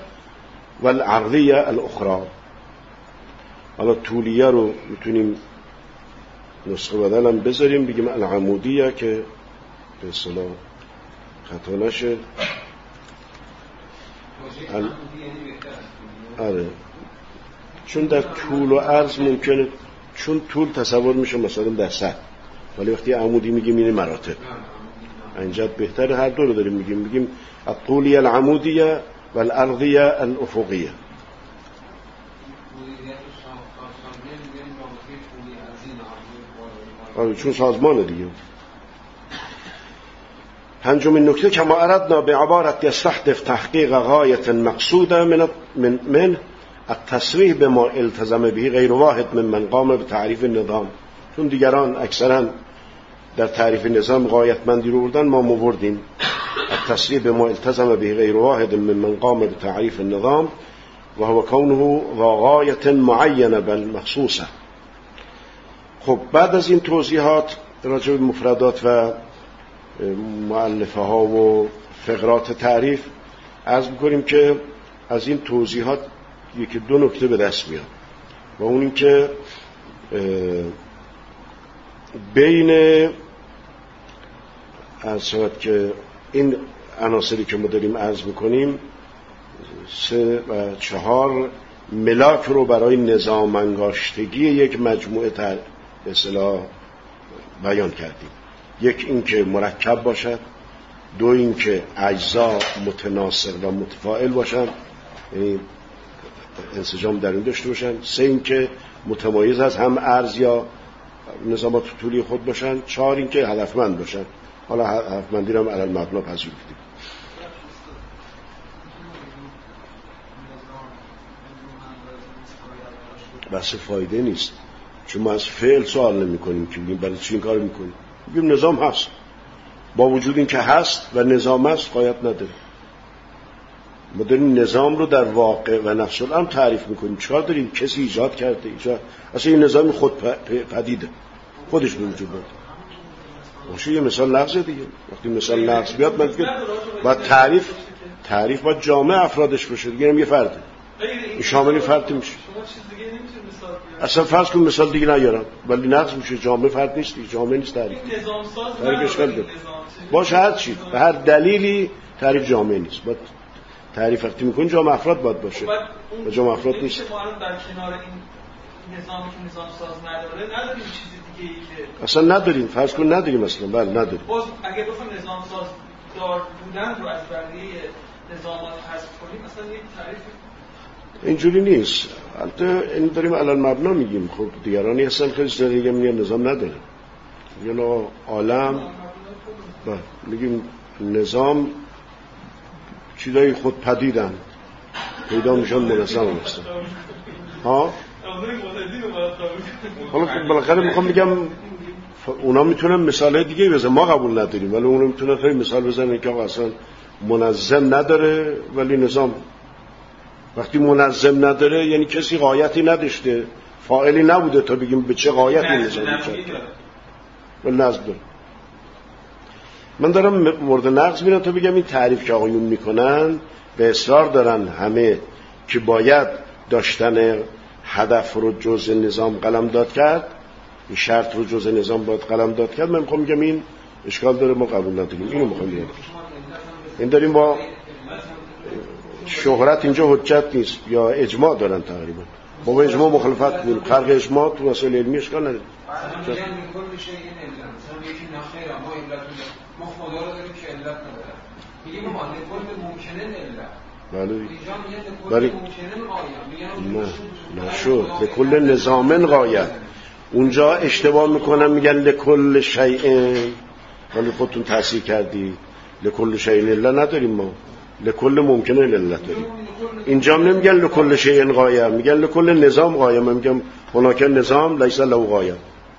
والعرضية الأخرى. حالا طولیه رو میتونیم نسخه بدل هم بذاریم بگیم العمودیه که به اصطلاح خطا نشه. آره، چون در طول و عرض ممکنه، چون طول تصور میشه مثلا در سطح، ولی وقتی عمودی میگیم این مراتب، اینجا بهتره هر دو رو داریم میگیم الطولیه العمودیه و الارضیه الافقیه. چون سازمان دیگه. پنجمین نکته که ما اردنا به عبارت یستحدث تحقیق غایت مقصوده من التصریح به ما التزم به غیر واحد من قام به تعریف النظام. چون دیگران اکثرا در تعریف نظام غایتمندی رو بردن، ما موردیم التصریح به ما التزم به غیر واحد من قام به تعریف النظام و هو کونه غایت معینه بل مخصوصه. خب بعد از این توضیحات راجع به مفردات و مؤلفه ها و فقرات تعریف عرض می‌کنیم که از این توضیحات یکی دو نکته به دست میاد و اون این که بین شود که این عناصری که ما داریم عرض می‌کنیم 3 و 4 ملاک رو برای نظام انگاشتگی یک مجموعه به اصطلاح بیان کردیم. یک این که مرکب باشد، دو این که اجزا متناسق و متفاعل باشند، یعنی انسجام در این داشته باشند، 3 این که متمایز از هم ارز یا نظامات طولی خود باشند، 4 این که هدفمند باشند. حالا هدفمندی رو هم علی المبنا پذیرفتیم. بس فایده نیست، چون ما از فعل سوال نمی کنیم که بگیم برای چی این کار میکنیم. بگیم نظام هست، با وجود این که هست و نظام هست غایت نداره. ما داریم نظام رو در واقع و نفس الامر تعریف میکنیم. چرا داریم؟ کسی ایجاد کرده، اصلا این نظام خود پدیده، خودش به وجود میاد. باشه یه مثال لفظه دیگه. وقتی مثال لفظ بیاد من دیگه باید تعریف باید جامع افرادش بشه دیگه. هم یه فرده، این شامل فرد میشه. اصلا فرض کن مثال دیگه نیارم ولی نقص میشه، جامعه فرد نیست دیگه، جامعه نیست تعریف. باشه هر چی به هر دلیلی تعریف جامعه نیست. باید تعریف وقتی میکنی جامعه افراد باید باشه و جامعه افراد نیست. ما الان در کنار این نظامی که نظام ساز نداریم چیز دیگه ای که اصلا نداریم. فرض کن نداریم اصلا. بله نداریم. باز اگه بخوام نظام ساز دار بودن رو از بقیه نظامات حذف کنیم اصلا یک تعریف اینجوری نیست. البته این داریم الان مبنا میگیم. خب دیگرانی هستن خیلی دیگه میگن نظام نداره، میگن عالم میگیم نظام چیزای خود پدیدن پیدا میشن منظم هستن. ها حالا بالاخره میخوام میگم اونا میتونن مثالای دیگه بزنن، ما قبول نداریم، ولی اونا میتونن خیلی مثال بزنن که اصلا منظم نداره ولی نظام. وقتی منظم نداره یعنی کسی غایتی نداشته، فاعلی نبوده تا بگیم به چه غایتی نظام میشه. ولی نظم داره. من دارم مورد نقض میرم تا بگم این تعریف که آقایون میکنن به اصرار دارن همه که باید داشتن هدف رو جزء نظام قلمداد کرد، این شرط رو جزء نظام باید قلمداد کرد. من میخوام بگم این اشکال داره، ما قبول نداریم. اینو میخوام بگم. این داریم با شهرت اینجا حجت نیست یا اجماع دارن تقریبا. ما با اجماع مخالفت کنیم. خلق اجماع تو مسائل علمی اشکال نداره. ما خدا رو داریم که علت نداره. میگیم ما لکل ممکنه علت. بله. ولی نه نشد. لکل نظامن غایت. اونجا اشتباه میکنن میگن لکل شیء، ولی خودتون تحصیل کردی لکل شیء علت نداریم. ما لکل ممکنه علت داریم. اینجا نمیگن لکل شیء غایت، میگن لکل نظام غایت. من میگم هناك نظام لیس له غایت.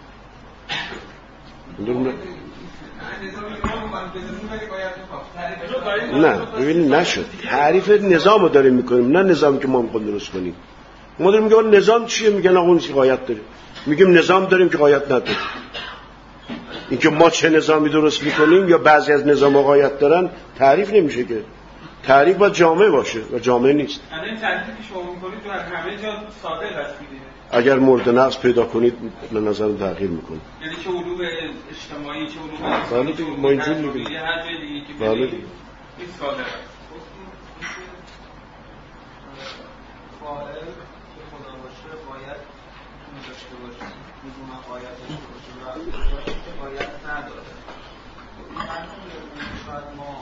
نه ببینید نشد. تعریف نظام رو داریم میکنیم، نه نظام که ما میخوایم درست کنیم. ما داریم میگیم نظام چیه؟ میگن آقا اون چی غایت داره. میگیم نظام داریم که غایت نداره. اینکه ما چه نظامی درست میکنیم یا بعضی از نظام غایت دارن تعریف نمیشه که. تعریف باید جامع باشه و جامع نیست. الان تعریفی که شما می‌کنید تو همه جا صادق است دیگه. اگر مورد نقص پیدا کنید به نظر تغییر میکنه. یعنی چه علوم اجتماعی چه علوم بله دیگه ما اینجوری میگیم. هر جای دیگه که بله دیگه. این صادق است. فاعل که خدا باشه باید داشته باشه. لزوما باید داشته باشه و باید نداره. شاید ما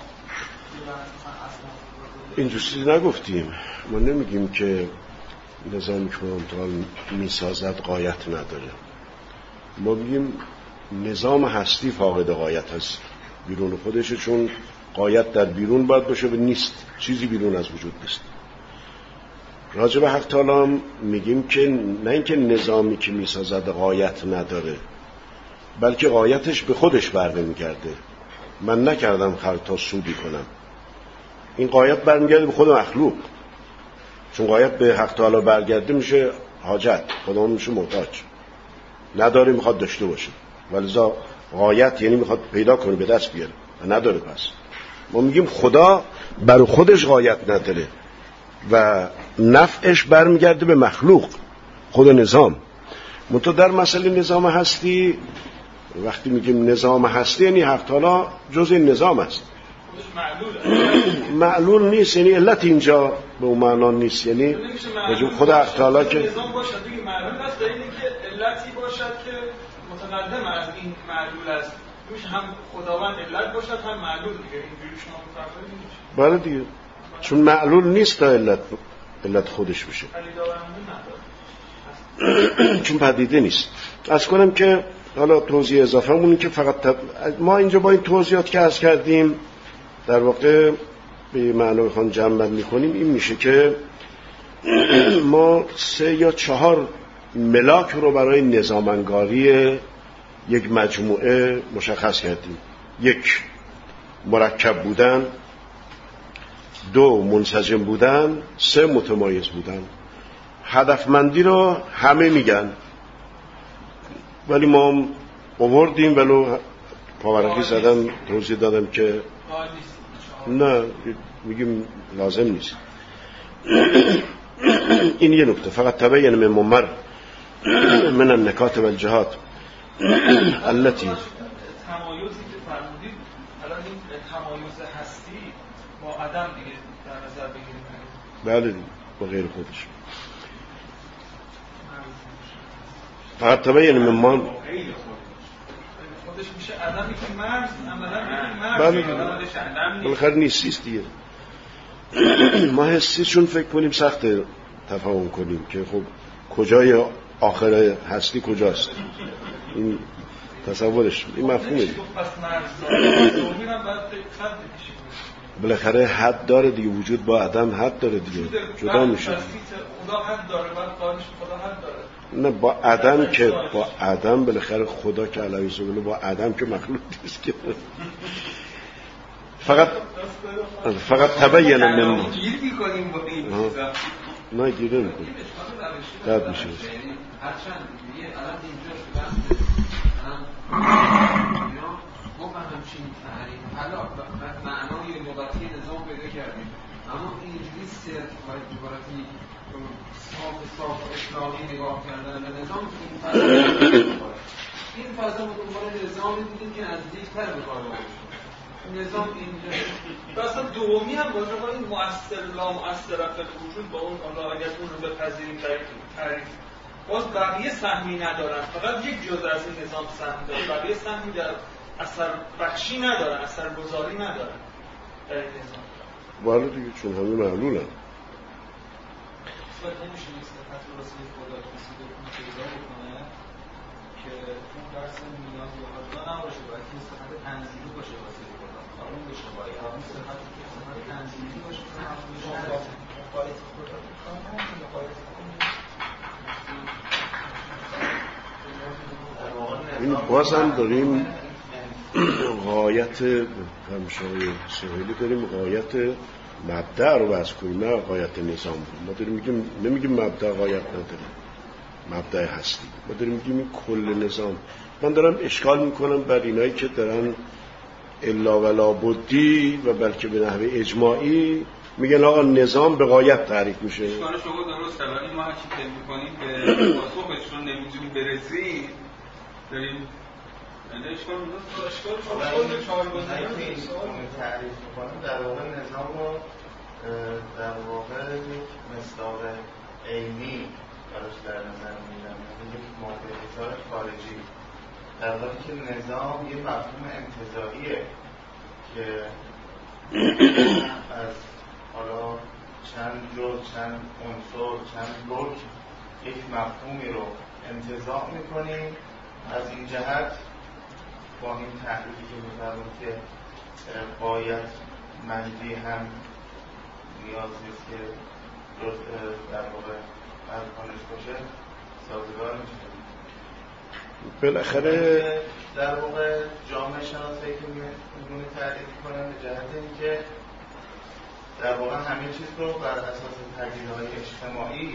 اینجور چیزی نگفتیم. ما نمیگیم که نظامی که کنترل میسازد غایت نداره. ما میگیم نظام هستی فاقد غایت هست بیرون خودشه، چون غایت در بیرون باید باشه و نیست، چیزی بیرون از وجود نیست. راجع به حق تعالی میگیم که نه اینکه نظامی که میسازد غایت نداره، بلکه غایتش به خودش برمیگرده. من نکردم خلق تا سودی کنم. این غایت برمیگرده به خود مخلوق، چون غایت به حق تعالی برگرده میشه حاجت، خدا میشه محتاج، نداره میخواد داشته باشه، ولذا غایت یعنی میخواد پیدا کنه به دست بیاره و نداره. پس ما میگیم خدا برای خودش غایت نداره و نفعش برمیگرده به مخلوق، خود نظام. منتها در مسئله نظام هستی وقتی میگیم نظام هستی یعنی حق تعالی جزء نظام است، معلول نیست، یعنی علت اینجا به اون معنا نیست، یعنی وجود خود حق تعالی که نظام باشد دیگه معلول است، اینه که علتی باشد که متقدم از این معلول است، میشه هم خداوند علت باشد هم معلول دیگه. اینجوری شما می‌فرمایید؟ بله دیگه، چون معلول نیست تا علت خودش بشه، چون پدیده نیست. از کنم که حالا توضیح اضافه مونی که فقط ما اینجا با این توضیحات که عرض کردیم در واقع به معنی خواهیم جمع بندی کنیم، این میشه که ما 3 یا 4 ملاک رو برای نظام‌انگاری یک مجموعه مشخص کردیم. 1 مرکب بودن، 2 منسجم بودن، 3 متمایز بودن. هدفمندی رو همه میگن ولی ما آوردیم ولو پاورقی زدم توضیح دادم که نه، میگیم لازم نیست. این یه نکته. فقط تبین من ممر من النکات و الجهات التي تمایزی که فرمودید الان این تمایز هستی با عدم دیگه در نظر بگیریم. بله دیگه، با غیر خودش. فقط تبین من ما خودش میشه عدمی که مرز عملا میگه مرز بالاخره نیستیست دیگه. ما حسی چون فکر کنیم سخت تفاهم کنیم که خب کجای آخر هستی کجاست، این تصورش، این مفهومه. بالاخره حد داره دیگه، وجود با عدم حد داره دیگه، جدا میشه. خدا حد داره، بعد قائلش خدا حد داره. نه با عدم که با عدم بالاخره خدا که علیه السلام با عدم که مخلوق نیست که فقط تبین من گیر می‌کنیم با این چیزا. نه گیر نمی‌کنیم. درد میشه. هرچند یه الان اینجا ما با همچین تعریف حالا معنای لغتی نظام پیدا کردیم، اما اینجوری صرف و عبارتی صاف اطلاقی نگاه کردن به نظام این فضا مطمئن نظامی بودیم که نزدیک‌تر به کار نظام اینجا اصلا دومی هم باشه با این مؤثر لا مؤثر فی وجود با اون حالا اگر اون رو بپذیریم تعریف باز بقیه سهمی ندارن، فقط یک جزء از این نظام سهم داره، بقیه سهمی در اثر بخشی ندارن، اثر گذاری ندارن در این نظام. والا دیگه چون همه معلولن. باید نمیشه نیست حتی واسه خدا کسی پیدا بکنه که اون درس نیاز به خدا نباشه، باید که صفت تنزیلی باشه واسه خدا اون بشه، باید اون صفت تنزیلی باشه که همون بشه مقایت خدا این بازم داریم غایت همشای سهیلی داریم غایت مبدأ رو بحث کنیم، نه غایت نظام رو. ما داریم نمیگیم مبدأ غایت نداریم، مبدأ هستی. ما داریم میگیم این کل نظام. من دارم اشکال میکنم بر اینایی که دارن الا ولا بودی و بلکه به نحوه اجماعی میگن آقا نظام به غایت تعریف میشه. اشکال شما درسته، ولی ما هرچی فکر میکنیم به پاسخشون نمیتونیم برسیم داریم اشکال تعریف میکنیم. در واقع نظام رو در واقع مصداق عینی براش در نظر میگیرن، یک ماده خارجی، در حالی که نظام یه مفهوم انتزاعیه که از حالا چند جزء، چند عنصر، چند بلوک یک مفهومی رو انتزاع میکنیم. از این جهت با این تحلیلی که می‌فرمایید که غایت مندی هم نیاز نیست که در واقع ارکانش باشه، سازگار میشه. بالاخره در واقع جامعه شناسایی که می‌تونه تعریف کنن به جهت اینکه در واقع همه چیز رو بر اساس پدیده‌های اجتماعی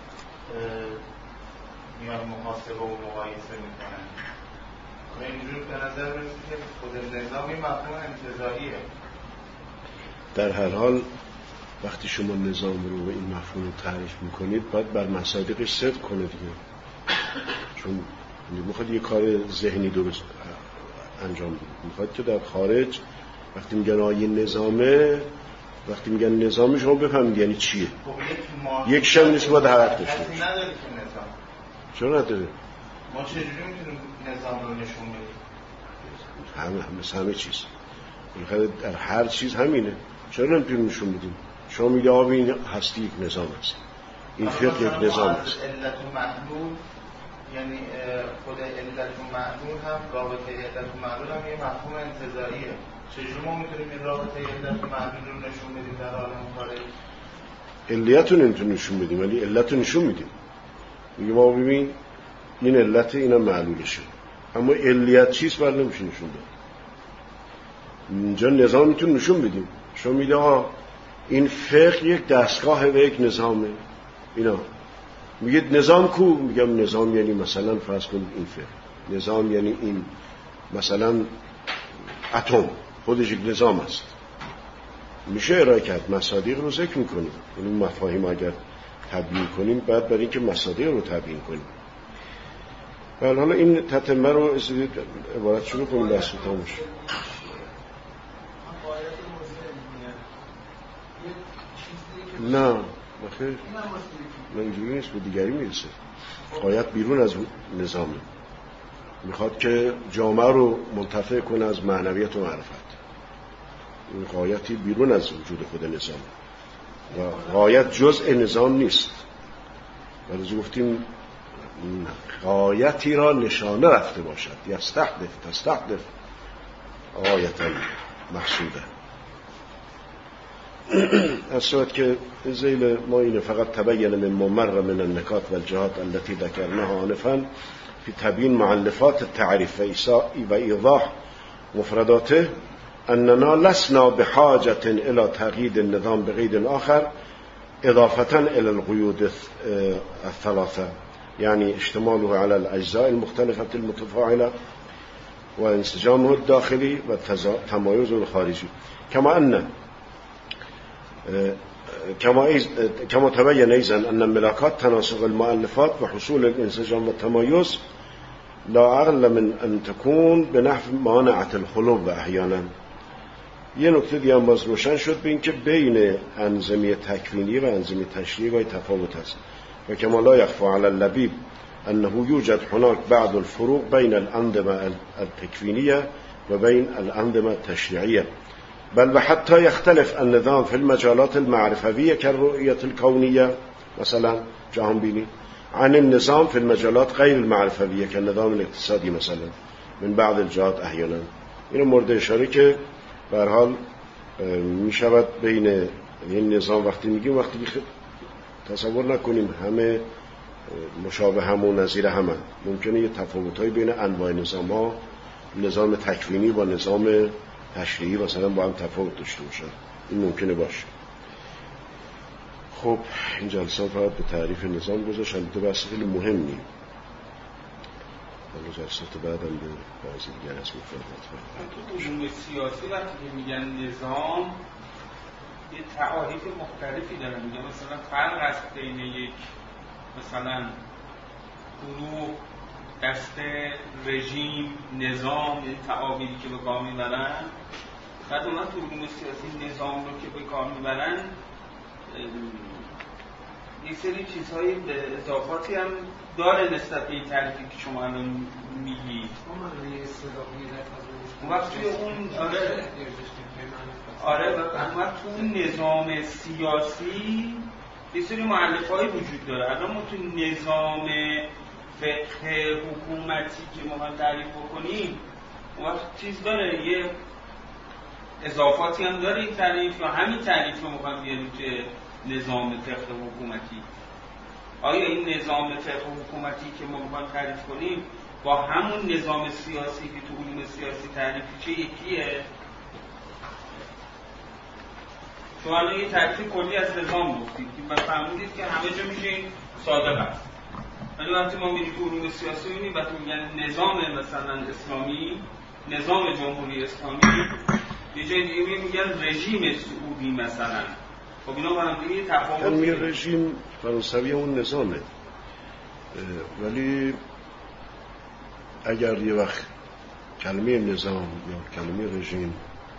میان محاسبه و مقایسه میکنن. و اینجور به نظر میرسه که خود نظامی مفهوم انتزاعیه. در هر حال وقتی شما نظام رو به این مفهوم رو تعریف میکنید باید بر مصادیقش صدق کنید دیگه، چون میخواد یه کار ذهنی درست انجام بدید. میخواد که در خارج وقتی میگن آیه نظامه، وقتی میگن نظامی شما بفهمید یعنی چیه. یک شب نیست باید حرکت داشته باشه. نداره که نظام. چرا نداره؟ ما چجوری میتونیم نظام رو نشون بدیم؟ همه چیز بالاخره در هر چیز همینه. چرا نمیتونیم نشون بدیم؟ شما میگه آب این هستی یک نظام است، این فقه یک نظام است. علت و معلول، یعنی خود علت و معلول هم، رابطه علت و معلول هم یه مفهوم انتزاعیه. چجوری ما میتونیم این رابطه علت و معلول رو نشون بدیم در عالم خارج؟ علیت رو نمیتونیم نشون بدیم ولی علت رو نشون میدیم. میگه ما ببین این علت اینم معلولشه، اما علیت چیست بر نمیشه نشون بده. اینجا نظام میتونیم نشون بدیم. شما میگه ها این فقه یک دستگاه و یک نظامه، اینا میگه نظام کو؟ میگم نظام یعنی مثلا فرض کن این فقه، نظام یعنی این مثلا اتم خودش یک نظام است. میشه ارائه کرد، مصادیق رو ذکر میکنیم. این مفاهیم اگر تبیین کنیم بعد برای اینکه مصادیق رو تبیین کنیم. ولی حالا این تتمه رو عبارت شروع کنیم بحث رو تموم شد. نه بخیر، نه اینجوری نیست، به دیگری میرسه. غایت بیرون از نظامه، میخواد که جامعه رو منتفع کنه از معنویت و معرفت. این غایتی بیرون از وجود خود نظام و غایت جزء نظام نیست. ولی گفتیم غایتی را نشانه رفته باشد، تستحدث غایتا محسوده. از صورت که زیل ما اینه فقط تبین من ممر من النکات والجهات التي ذكرناها آنفا في تبیین معلفات التعریف و ایضاح مفرداته اننا لسنا بحاجة الى تقیید النظام بقید آخر اضافة الى القيود الثلاثة، يعني اشتماله على الأجزاء المختلفة المتفاعلة وانسجامه الداخلي والتمايز الخارجي، كما تبين أيضا أن ملاكات تناسق المؤلفات وحصول الانسجام والتمايز لا أقل من أن تكون بنحو مانعة الخلو أحيانا. یه نکته دیگه هم باز روشن شد به این که بین انظمه تکوینی و انظمه تشریعی تفاوت است و كما لا يخفى على اللبيب أنه يوجد هناك بعض الفروق بين الأنظمة التكوينية وبين الأنظمة التشريعية، بل وحتى يختلف النظام في المجالات المعرفوية كالرؤية الكونية مثلا جهانبینی عن النظام في المجالات غير المعرفوية كالنظام الاقتصادي مثلا من بعض الجهات أحيانا. این مورد اشاره که به هر حال می شود بین این نظام وقتی میگیم وقتی تصور نکنیم همه مشابه هم و نظیر هم ممکنه یه تفاوت‌های بین انواع نظام‌ها، نظام تکوینی با نظام تشریعی مثلا با هم تفاوت داشته باشن، این ممکنه باشه. خب این جلسه فقط به تعریف نظام گذاشتن، تو بحث خیلی مهمی حالا جلسات بعدم به بعضی دیگر از مفردات تو علوم سیاسی وقتی که میگن نظام یه تعاریف مختلفی داره. میگن مثلا فرق است بین یک مثلا گروه، دسته، رژیم، نظام، یه تعابیری که به کار میبرن. بعد اونا تو علوم سیاسی نظام رو که به کار میبرن یه سری چیزهای به اضافاتی هم داره نسبت به این تعریفی که شما الان میگید. اون وقت توی اون اون وقت تو اون نظام سیاسی یه سری مؤلفه‌ای وجود داره. الان ما تو نظام فقه حکومتی که ما تعریف بکنیم اون وقت چیز داره، یه اضافاتی هم داره این تعریف، یا همین تعریف رو میخوام بیاریم که نظام فقه حکومتی. آیا این نظام فقه حکومتی که ما میخوام تعریف کنیم با همون نظام سیاسی که تو علوم سیاسی تعریفی چه یکیه؟ شما الان یه تعریف کلی از نظام گفتید که فهمیدید که همه جا میشه این صادق است. ولی وقتی ما میریم تو علوم سیاسی میبینیم و تو میگن نظام مثلا اسلامی، نظام جمهوری اسلامی، یه جای دیگه میگن رژیم سعودی مثلا. خب اینا با هم دیگه تفاوت میگه رژیم فرانسوی اون نظامه، ولی اگر یه وقت کلمه نظام یا کلمه رژیم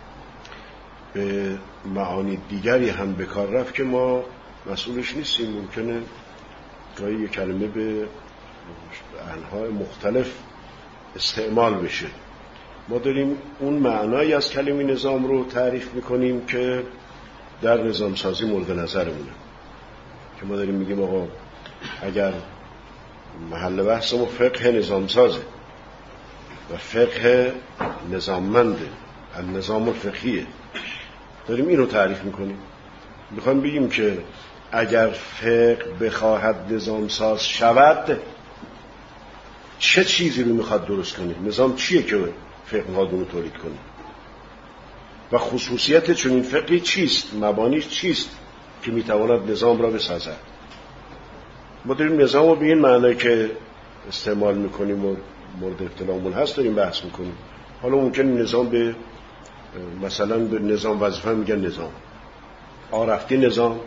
به معانی دیگری هم به کار رفت که ما مسئولش نیستیم، ممکنه گاهی یه کلمه به انواع مختلف استعمال بشه. ما داریم اون معنایی از کلمه نظام رو تعریف میکنیم که در نظام سازی مورد نظرمونه، که ما داریم میگیم آقا اگر محل بحث ما فقه نظام سازه و فقه نظاممنده، النظام الفقهیه، داریم اینو تعریف میکنیم. میخوایم بگیم که اگر فقه بخواهد نظام ساز شود چه چیزی رو میخواد درست کنه؟ نظام چیه که فقه میخواد اونو تولید کنه و خصوصیت چنین فقهی چیست؟ مبانیش چیست که میتواند نظام را بسازد؟ ما داریم نظام رو به این معنی که استعمال میکنیم و مورد اطلاعمون هست داریم بحث میکنیم. حالا ممکنه نظام به مثلا به نظام وظیفه میگن نظام رفتی نظام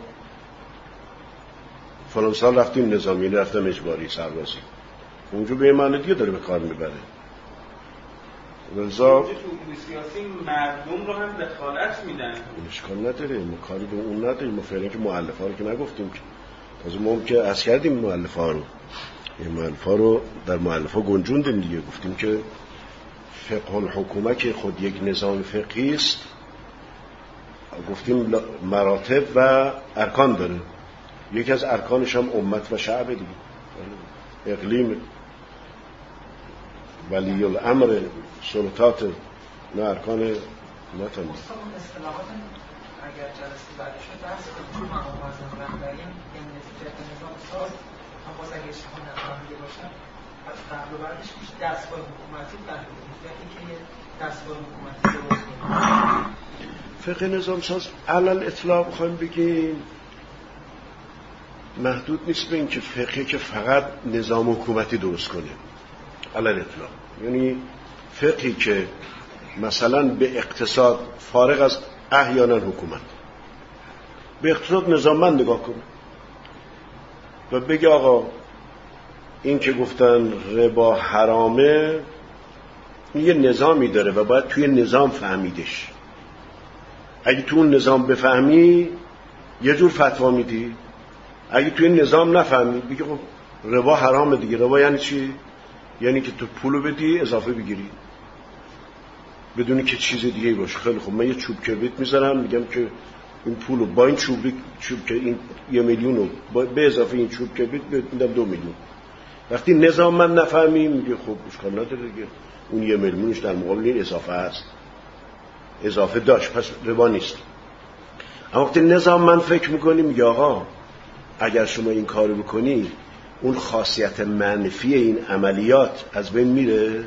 فلان سال رفتیم نظام، یعنی رفتم اجباری سربازی، اونجا به این معنی دیگه داره به کار میبره. رضا سیاسی مردم رو هم دخالت میدن، اشکال نداره، ما کاری به اون نداریم. ما فعلا که مؤلفه‌ها رو که نگفتیم که تازه ما هم که از کردیم مؤلفه‌ها رو، این مؤلفه‌ها رو در مؤلفه‌ها گنجوندیم دیگه. گفتیم که فقه الحکومه که خود یک نظام فقهی است، گفتیم مراتب و ارکان داره. یکی از ارکانش هم امت و شعب دیگه، اقلیم، ولی الامر، سلطات، نه ارکان نه تمام. اصطلاحات اگر جلسه بعد شد بحث کنیم تو مقام معظم رهبری یعنی نتیجه نظام ساز هم باز اگر شما نفهمیده باشن از قبل و بعدش پیش دستگاه حکومتی فهمیدید که یه دستگاه حکومتی درست کنید. فقه نظام ساز علل اطلاق بخوایم بگیم محدود نیست به این که فقهی که فقط نظام حکومتی درست کنه. علل اطلاق یعنی فقهی که مثلا به اقتصاد فارغ از احیانا حکومت، به اقتصاد نظاممند نگاه کنه و بگه آقا این که گفتن ربا حرامه یه نظامی داره و باید توی نظام فهمیدش. اگه تو اون نظام بفهمی یه جور فتوا میدی، اگه توی نظام نفهمی بگه خب ربا حرامه دیگه. ربا یعنی چی؟ یعنی که تو پولو بدی اضافه بگیری بدونی که چیز دیگه باشه. خیلی خب من یه چوب کبریت میذارم میگم که این پولو با این چوب که این 1 میلیون رو به اضافه این چوب کبریت میدم 2 میلیون. وقتی نظام من نفهمی میگه خب اشکال نداره دیگه، اون 1 میلیونش در مقابل این اضافه هست، اضافه داشت، پس ربا نیست. اما وقتی نظام من فکر میکنی میگه آقا اگر شما این کارو بکنی اون خاصیت منفی این عملیات از بین میره،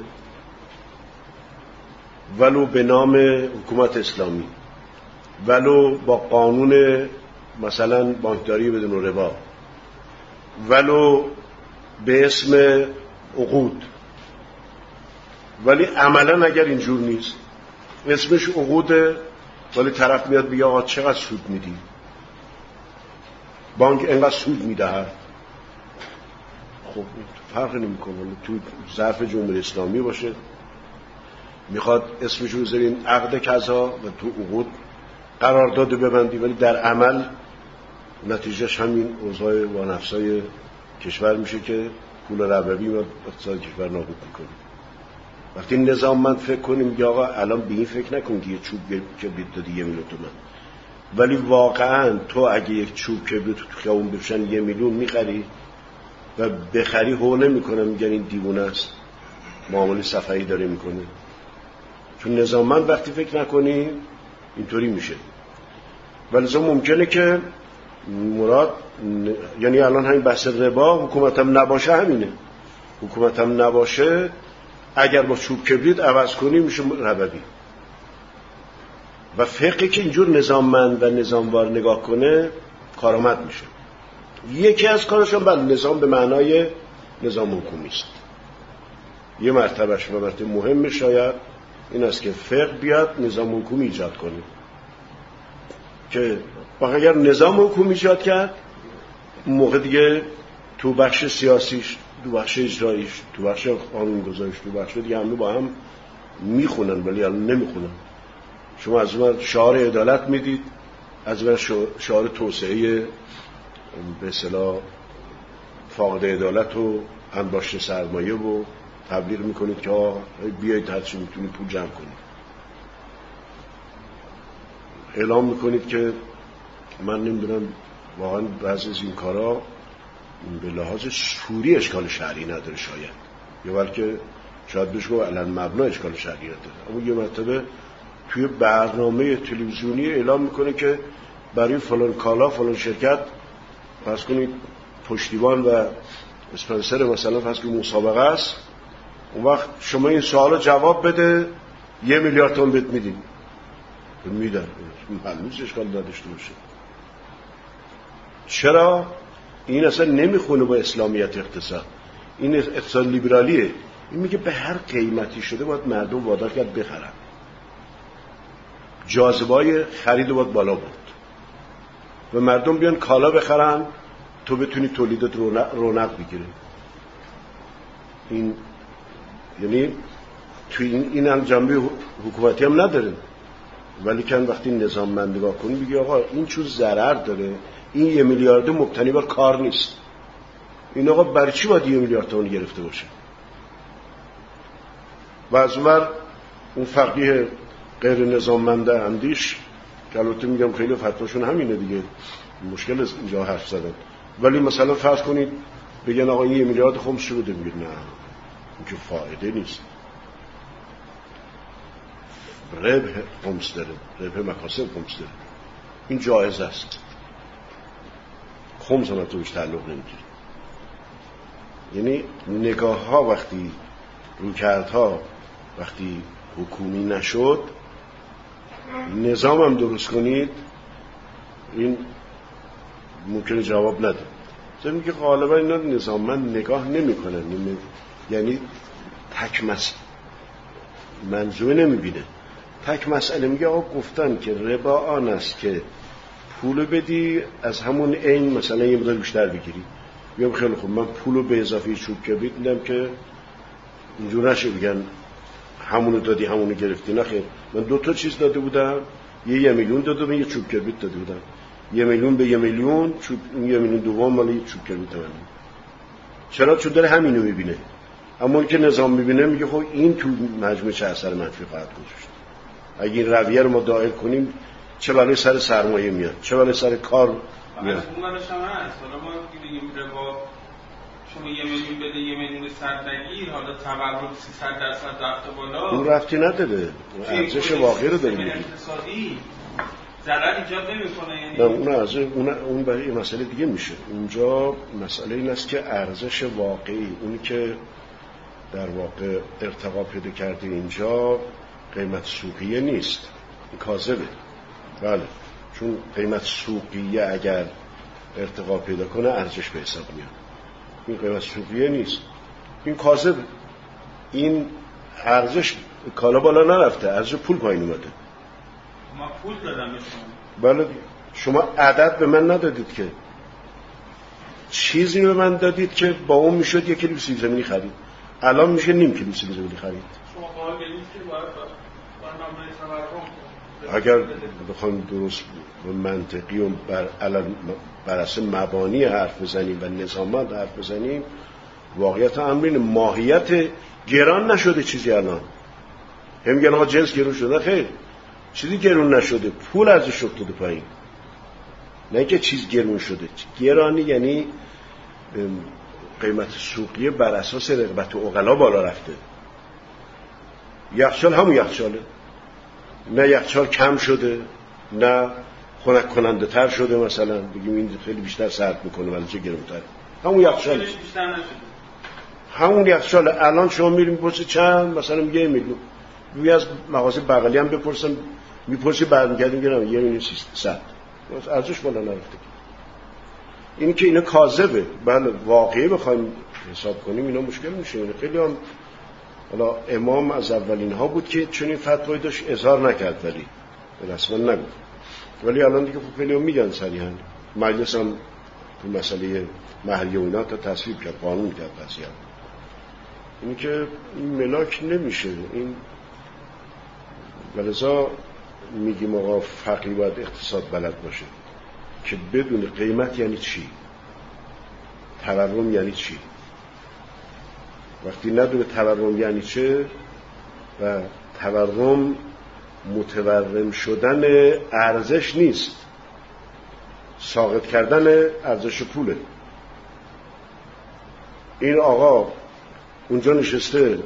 ولو به نام حکومت اسلامی، ولو با قانون مثلا بانکداری بدون ربا، ولو به اسم عقود، ولی عملا اگر اینجور نیست اسمش عقوده، ولی طرف میاد بگه آقا چقدر سود میدی، بانک اینقدر سود میدهد، خب فرق نمیکنه تو ظرف جمهوری اسلامی باشه میخواد اسمش رو بذارین عقد کذا و تو عقود قرارداد ببندی، ولی در عمل نتیجهش همین اوضاع وانفسای کشور میشه که پول ربوی و اقتصاد کشور نابود میکنه. وقتی نظاممند فکر کنیم میگه آقا الان به این فکر نکن که یه چوب کبریت دادی 1 میلیون تومان، ولی واقعا تو اگه یک چوب کبریت تو خیابون بفروشن 1 میلیون میخری و بخری هو نمیکنن میگن این دیوونه است، معامله صفحه‌ای داره میکنه. چون نظاممند وقتی فکر نکنی اینطوری میشه. ولی ممکنه که مراد یعنی الان همین بحث ربا حکومتم نباشه همینه، حکومتم نباشه اگر با چوب کبریت عوض کنی میشه ربوی. و فقهی که اینجور نظاممند و نظاموار نگاه کنه کارآمد میشه. یکی از کارشون بله نظام به معنای نظام حکومی است. یه مرتبهش و مرتبه مهم شاید این است که فقه بیاد نظام حکومی ایجاد کنه که اگر نظام حکومی ایجاد کرد موقع دیگه تو بخش سیاسیش، تو بخش اجراییش، تو بخش قانونگذاریش، تو بخش دیگه همه با هم میخونن، ولی الان نمیخونن. شما از اون شعار عدالت میدید، از اون شعار توسعه به اصطلاح فاقد عدالت و انباشت سرمایه و تبلیغ میکنید که بیایید هرچی میتونید پول جمع کنید. اعلام میکنید که من نمیدونم واقعا بعضی از این کارا به لحاظ شوری اشکال شرعی نداره شاید، یا بلکه شاید بهش گفت علن مبنا اشکال شرعی نداره، اما یه مرتبه توی برنامه تلویزیونی اعلام میکنه که برای فلان کالا فلان شرکت فرض کنید پشتیبان و اسپانسر مثلا فرض کنید مسابقه است، اون وقت شما این سوالو جواب بده 1 میلیارد تومان بهت میدیم. میدن معلومه اشکال نداشته باشه. چرا؟ این اصلا نمیخونه با اسلامیت اقتصاد، این اقتصاد لیبرالیه. این میگه به هر قیمتی شده باید مردم وادار کرد بخرن، جاذبه‌های خرید باید بالا بود و مردم بیان کالا بخرن تو بتونی تولیدات رونق بگیره. این یعنی تو این هم جنبه حکومتی هم نداره، ولی کن وقتی نظام من نگاه کنی بگی آقا این چون ضرر داره، این 1 میلیارد مبتنی بر کار نیست، این آقا برای چی باید 1 میلیارد تومان گرفته باشه؟ و از اون فقیه غیر نظاممنده اندیش که البته میگم خیلی فتواشون همینه دیگه، مشکل از اینجا حرف زدن، ولی مثلا فرض کنید بگن آقا این 1 میلیارد خمس شده، میگید نه این که فایده نیست، ربح خمس داره، ربح مکاسب خمس داره، این جایز است، خمس هم توش تعلق نمیگیره. یعنی نگاه ها وقتی رویکردها وقتی حکومی نشد، نظام هم درست کنید این ممکنه جواب نده. چون میگه غالبا اینا نظام من نگاه نمی کنن، یعنی تک منظومه نمیبینه. تک مسئله میگه آقا گفتن که ربا آن است که پولو بدی از همون عین مثلا یه مقدار بیشتر بگیری. میگم خیلی خوب من پولو به اضافه چوب کبریت میدم که اینجور نشه بگن همونو دادی همونو گرفتی. نه خیر، من 2 چیز داده بودم، یه 1 میلیون داده بودم، یه چوب کبریت داده بودم، 1 میلیون به 1 میلیون، چوب 1 میلیون دوم مال یه چوب کبریت من. چرا؟ چون داره همینو میبینه. اما اون که نظام میبینه میگه خب این تو مجموعه چه اثر منفی خواهد گذاشت. اگه این رویه رو ما دائر کنیم چه برای سر سرمایه میاد، چه برای سر کار میاد. اون برش هم هست. حالا ما بگیم ربا شما 1 میلیون بده 1 میلیون صد نگیر، حالا تورم 300% رفت بالا، اون رفتی نداره، ارزش واقعی رو داریم میگیم. اقتصادی ضرر ایجاد نمیکنه. یعنی نه اون برای مسئله دیگه میشه. اونجا مسئله این است که ارزش واقعی، اونی که در واقع ارتقا پیدا کرده اینجا قیمت سوقیه نیست، این کاذبه. بله، چون قیمت سوقیه اگر ارتقا پیدا کنه ارزش به حساب میاد. این قیمت سوقیه نیست، این کاذبه. این ارزش کالا بالا نرفته، ارزش پول پایین اومده. ما پول دادم به شما. بله شما عدد به من ندادید که، چیزی به من دادید که با اون میشد 1 کیلو سیب زمینی خرید، الان میشه نیم کیلو سیب زمینی خرید. شما قائل بدید که باید برنامه تورم اگر بخوایم درست منطقی و بر اساس مبانی حرف بزنیم و نظامات حرف بزنیم، واقعیت امر اینه ماهیت گران نشده چیزی. الان هم میگن آقا جنس گرون شده، خیر چیزی گرون نشده، پول ارزش افتاده پایین، نه اینکه چیز گرون شده. گرانی یعنی قیمت سوقیه بر اساس رغبت عقلا بالا رفته. یخچال همون یخچاله، نه یخچال کم شده نه خنک کننده تر شده، مثلا بگیم این خیلی بیشتر سرد میکنه ولی چه گرونتر، همون یخچال همون یخچال. الان شما میریم میپرسی چند، مثلا میگه 1 میلیون، روی از مغازه بغلی هم بپرسم میپرسی برمیگردیم میگم 1,300,000. ارزش بالا نرفته. این که اینا کاذبه. بله واقعی بخوایم حساب کنیم اینا مشکل میشه. خیلی هم حالا امام از اولین ها بود که چنین فتوایی داشت، اظهار نکرد ولی رسما نگفت، ولی الان دیگه خیلی هم میگن صریحا. مجلس هم تو مسئله مهریه و اینا تا تصویب کرد، قانون کرد قضیه. این که این ملاک نمیشه این، ولذا میگیم آقا فقیه باید اقتصاد بلد باشه که بدون قیمت یعنی چی، تورم یعنی چی. وقتی ندونه تورم یعنی چه، و تورم متورم شدن ارزش نیست، ساقط کردن ارزش پوله. این آقا اونجا نشسته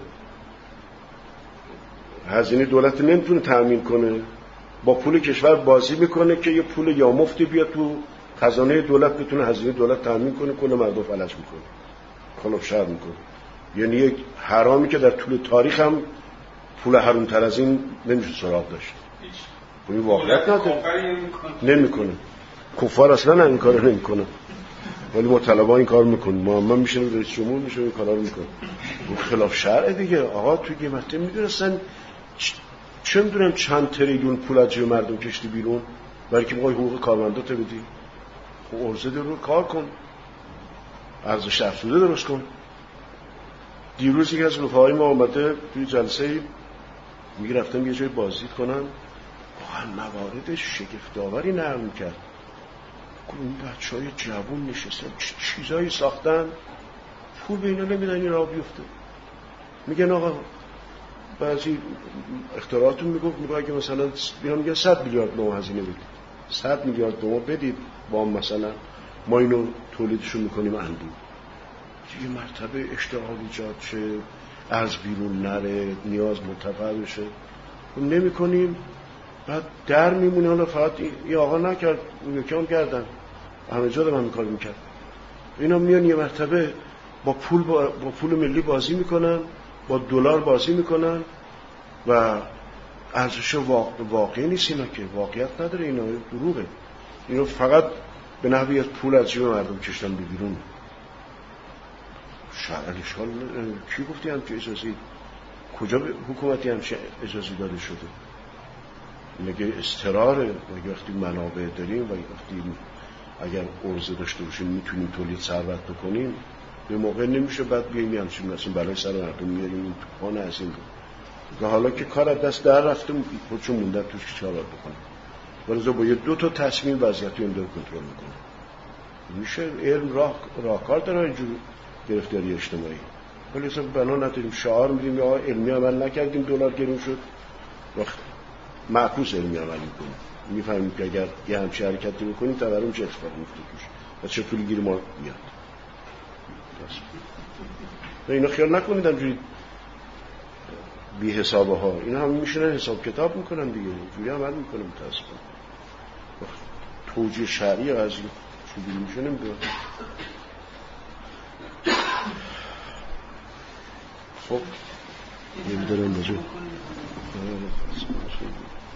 هزینه دولت نمیتونه تأمین کنه، با پول کشور بازی میکنه که یه پول یا مفتی بیاد تو خزانه دولت بتونه هزینه دولت تأمین کنه، کل مردم فلج میکنه، خلاف شرع میکنه. یعنی یک حرامی که در طول تاریخ هم پول حرومتر از این نمیشه سراغ داشت. این واقعیت نداره، نمیکنه. کفار اصلا این کارو نمیکنه، ولی ما طلبا این کار میکنیم. محمد میشه رئیس جمهور میشه این کارا رو میکنه. خلاف شرع دیگه. آقا توی قیمت میدونستن چه میدونم چند تریلیون پول از جیب مردم کشتی بیرون، برای که میخوای حقوق کارمندات بدی. عرضه رو کار کن، ارزش افزوده درست کن. دیروز یکی از رفقای ما اومده توی جلسه میگه رفتم یه جای بازدید کنن، واقعا موارد شگفت‌آوری نقل میکرد. اون بچهای جوون نشستن چیزایی ساختن، پول به اینا نمیدن این راه بیفته. میگن آقا بعضی اختراعاتون میگه اگه مثلا میگن 100 میلیارد نو هزینه بدید، 100 میلیارد نو بدید با مثلا ما اینو تولیدشو میکنیم اندوه. یه مرتبه اشتغال ایجاد شه، از بیرون نره، نیاز مرتفع بشه، نمی کنیم. بعد در میمونه. حالا فقط این آقا نکرد، اون یکی هم کردن، همه جا هم کار میکرد. اینا میان یه مرتبه با پول ملی بازی میکنن، با دلار بازی میکنن و ارزش واقعی نیست. اینا که واقعیت نداره، اینا دروغه. اینا فقط به نحوی از پول از جیب مردم کشتن به بیرون. شرعی اشکال کی گفتی هم که اجازی؟ کجا حکومتی همچه اجازی داده شده؟ مگه استراره؟ مگه وقتی منابع داریم و وقتی اگر عرضه داشته باشیم میتونیم تولید ثروت بکنیم، به موقع نمیشه بعد بیاییم همچین مثلا برای سر مردم میاریم این توفان از این رو. حالا که کار از دست در رفته خودشون موندن توش که چه باید بکنیم. ولذا با یه 2 تا تصمیم وضعیت رو این داره کنترل میکنه. میشه علم راهکار داره اینجور گرفتاری اجتماعی. ولی اصلا بنا نداریم، شعار میدیم یا علمی عمل نکردیم دلار گرون شد، وقت معکوس علمی عمل میکنیم. میفهمیم که اگر یه همچه حرکتی بکنیم تورم چه اتفاقی میفته توش و چه پولی گیر ما میاد. اینا خیال نکنید همجوری بی حسابه ها، اینا هم میشنن حساب کتاب میکنن دیگه، اینجوری عمل میکنن متاسفانه. توجیه شرعی از این چجوری میشه نمیدونم. خب نمیدونم بجو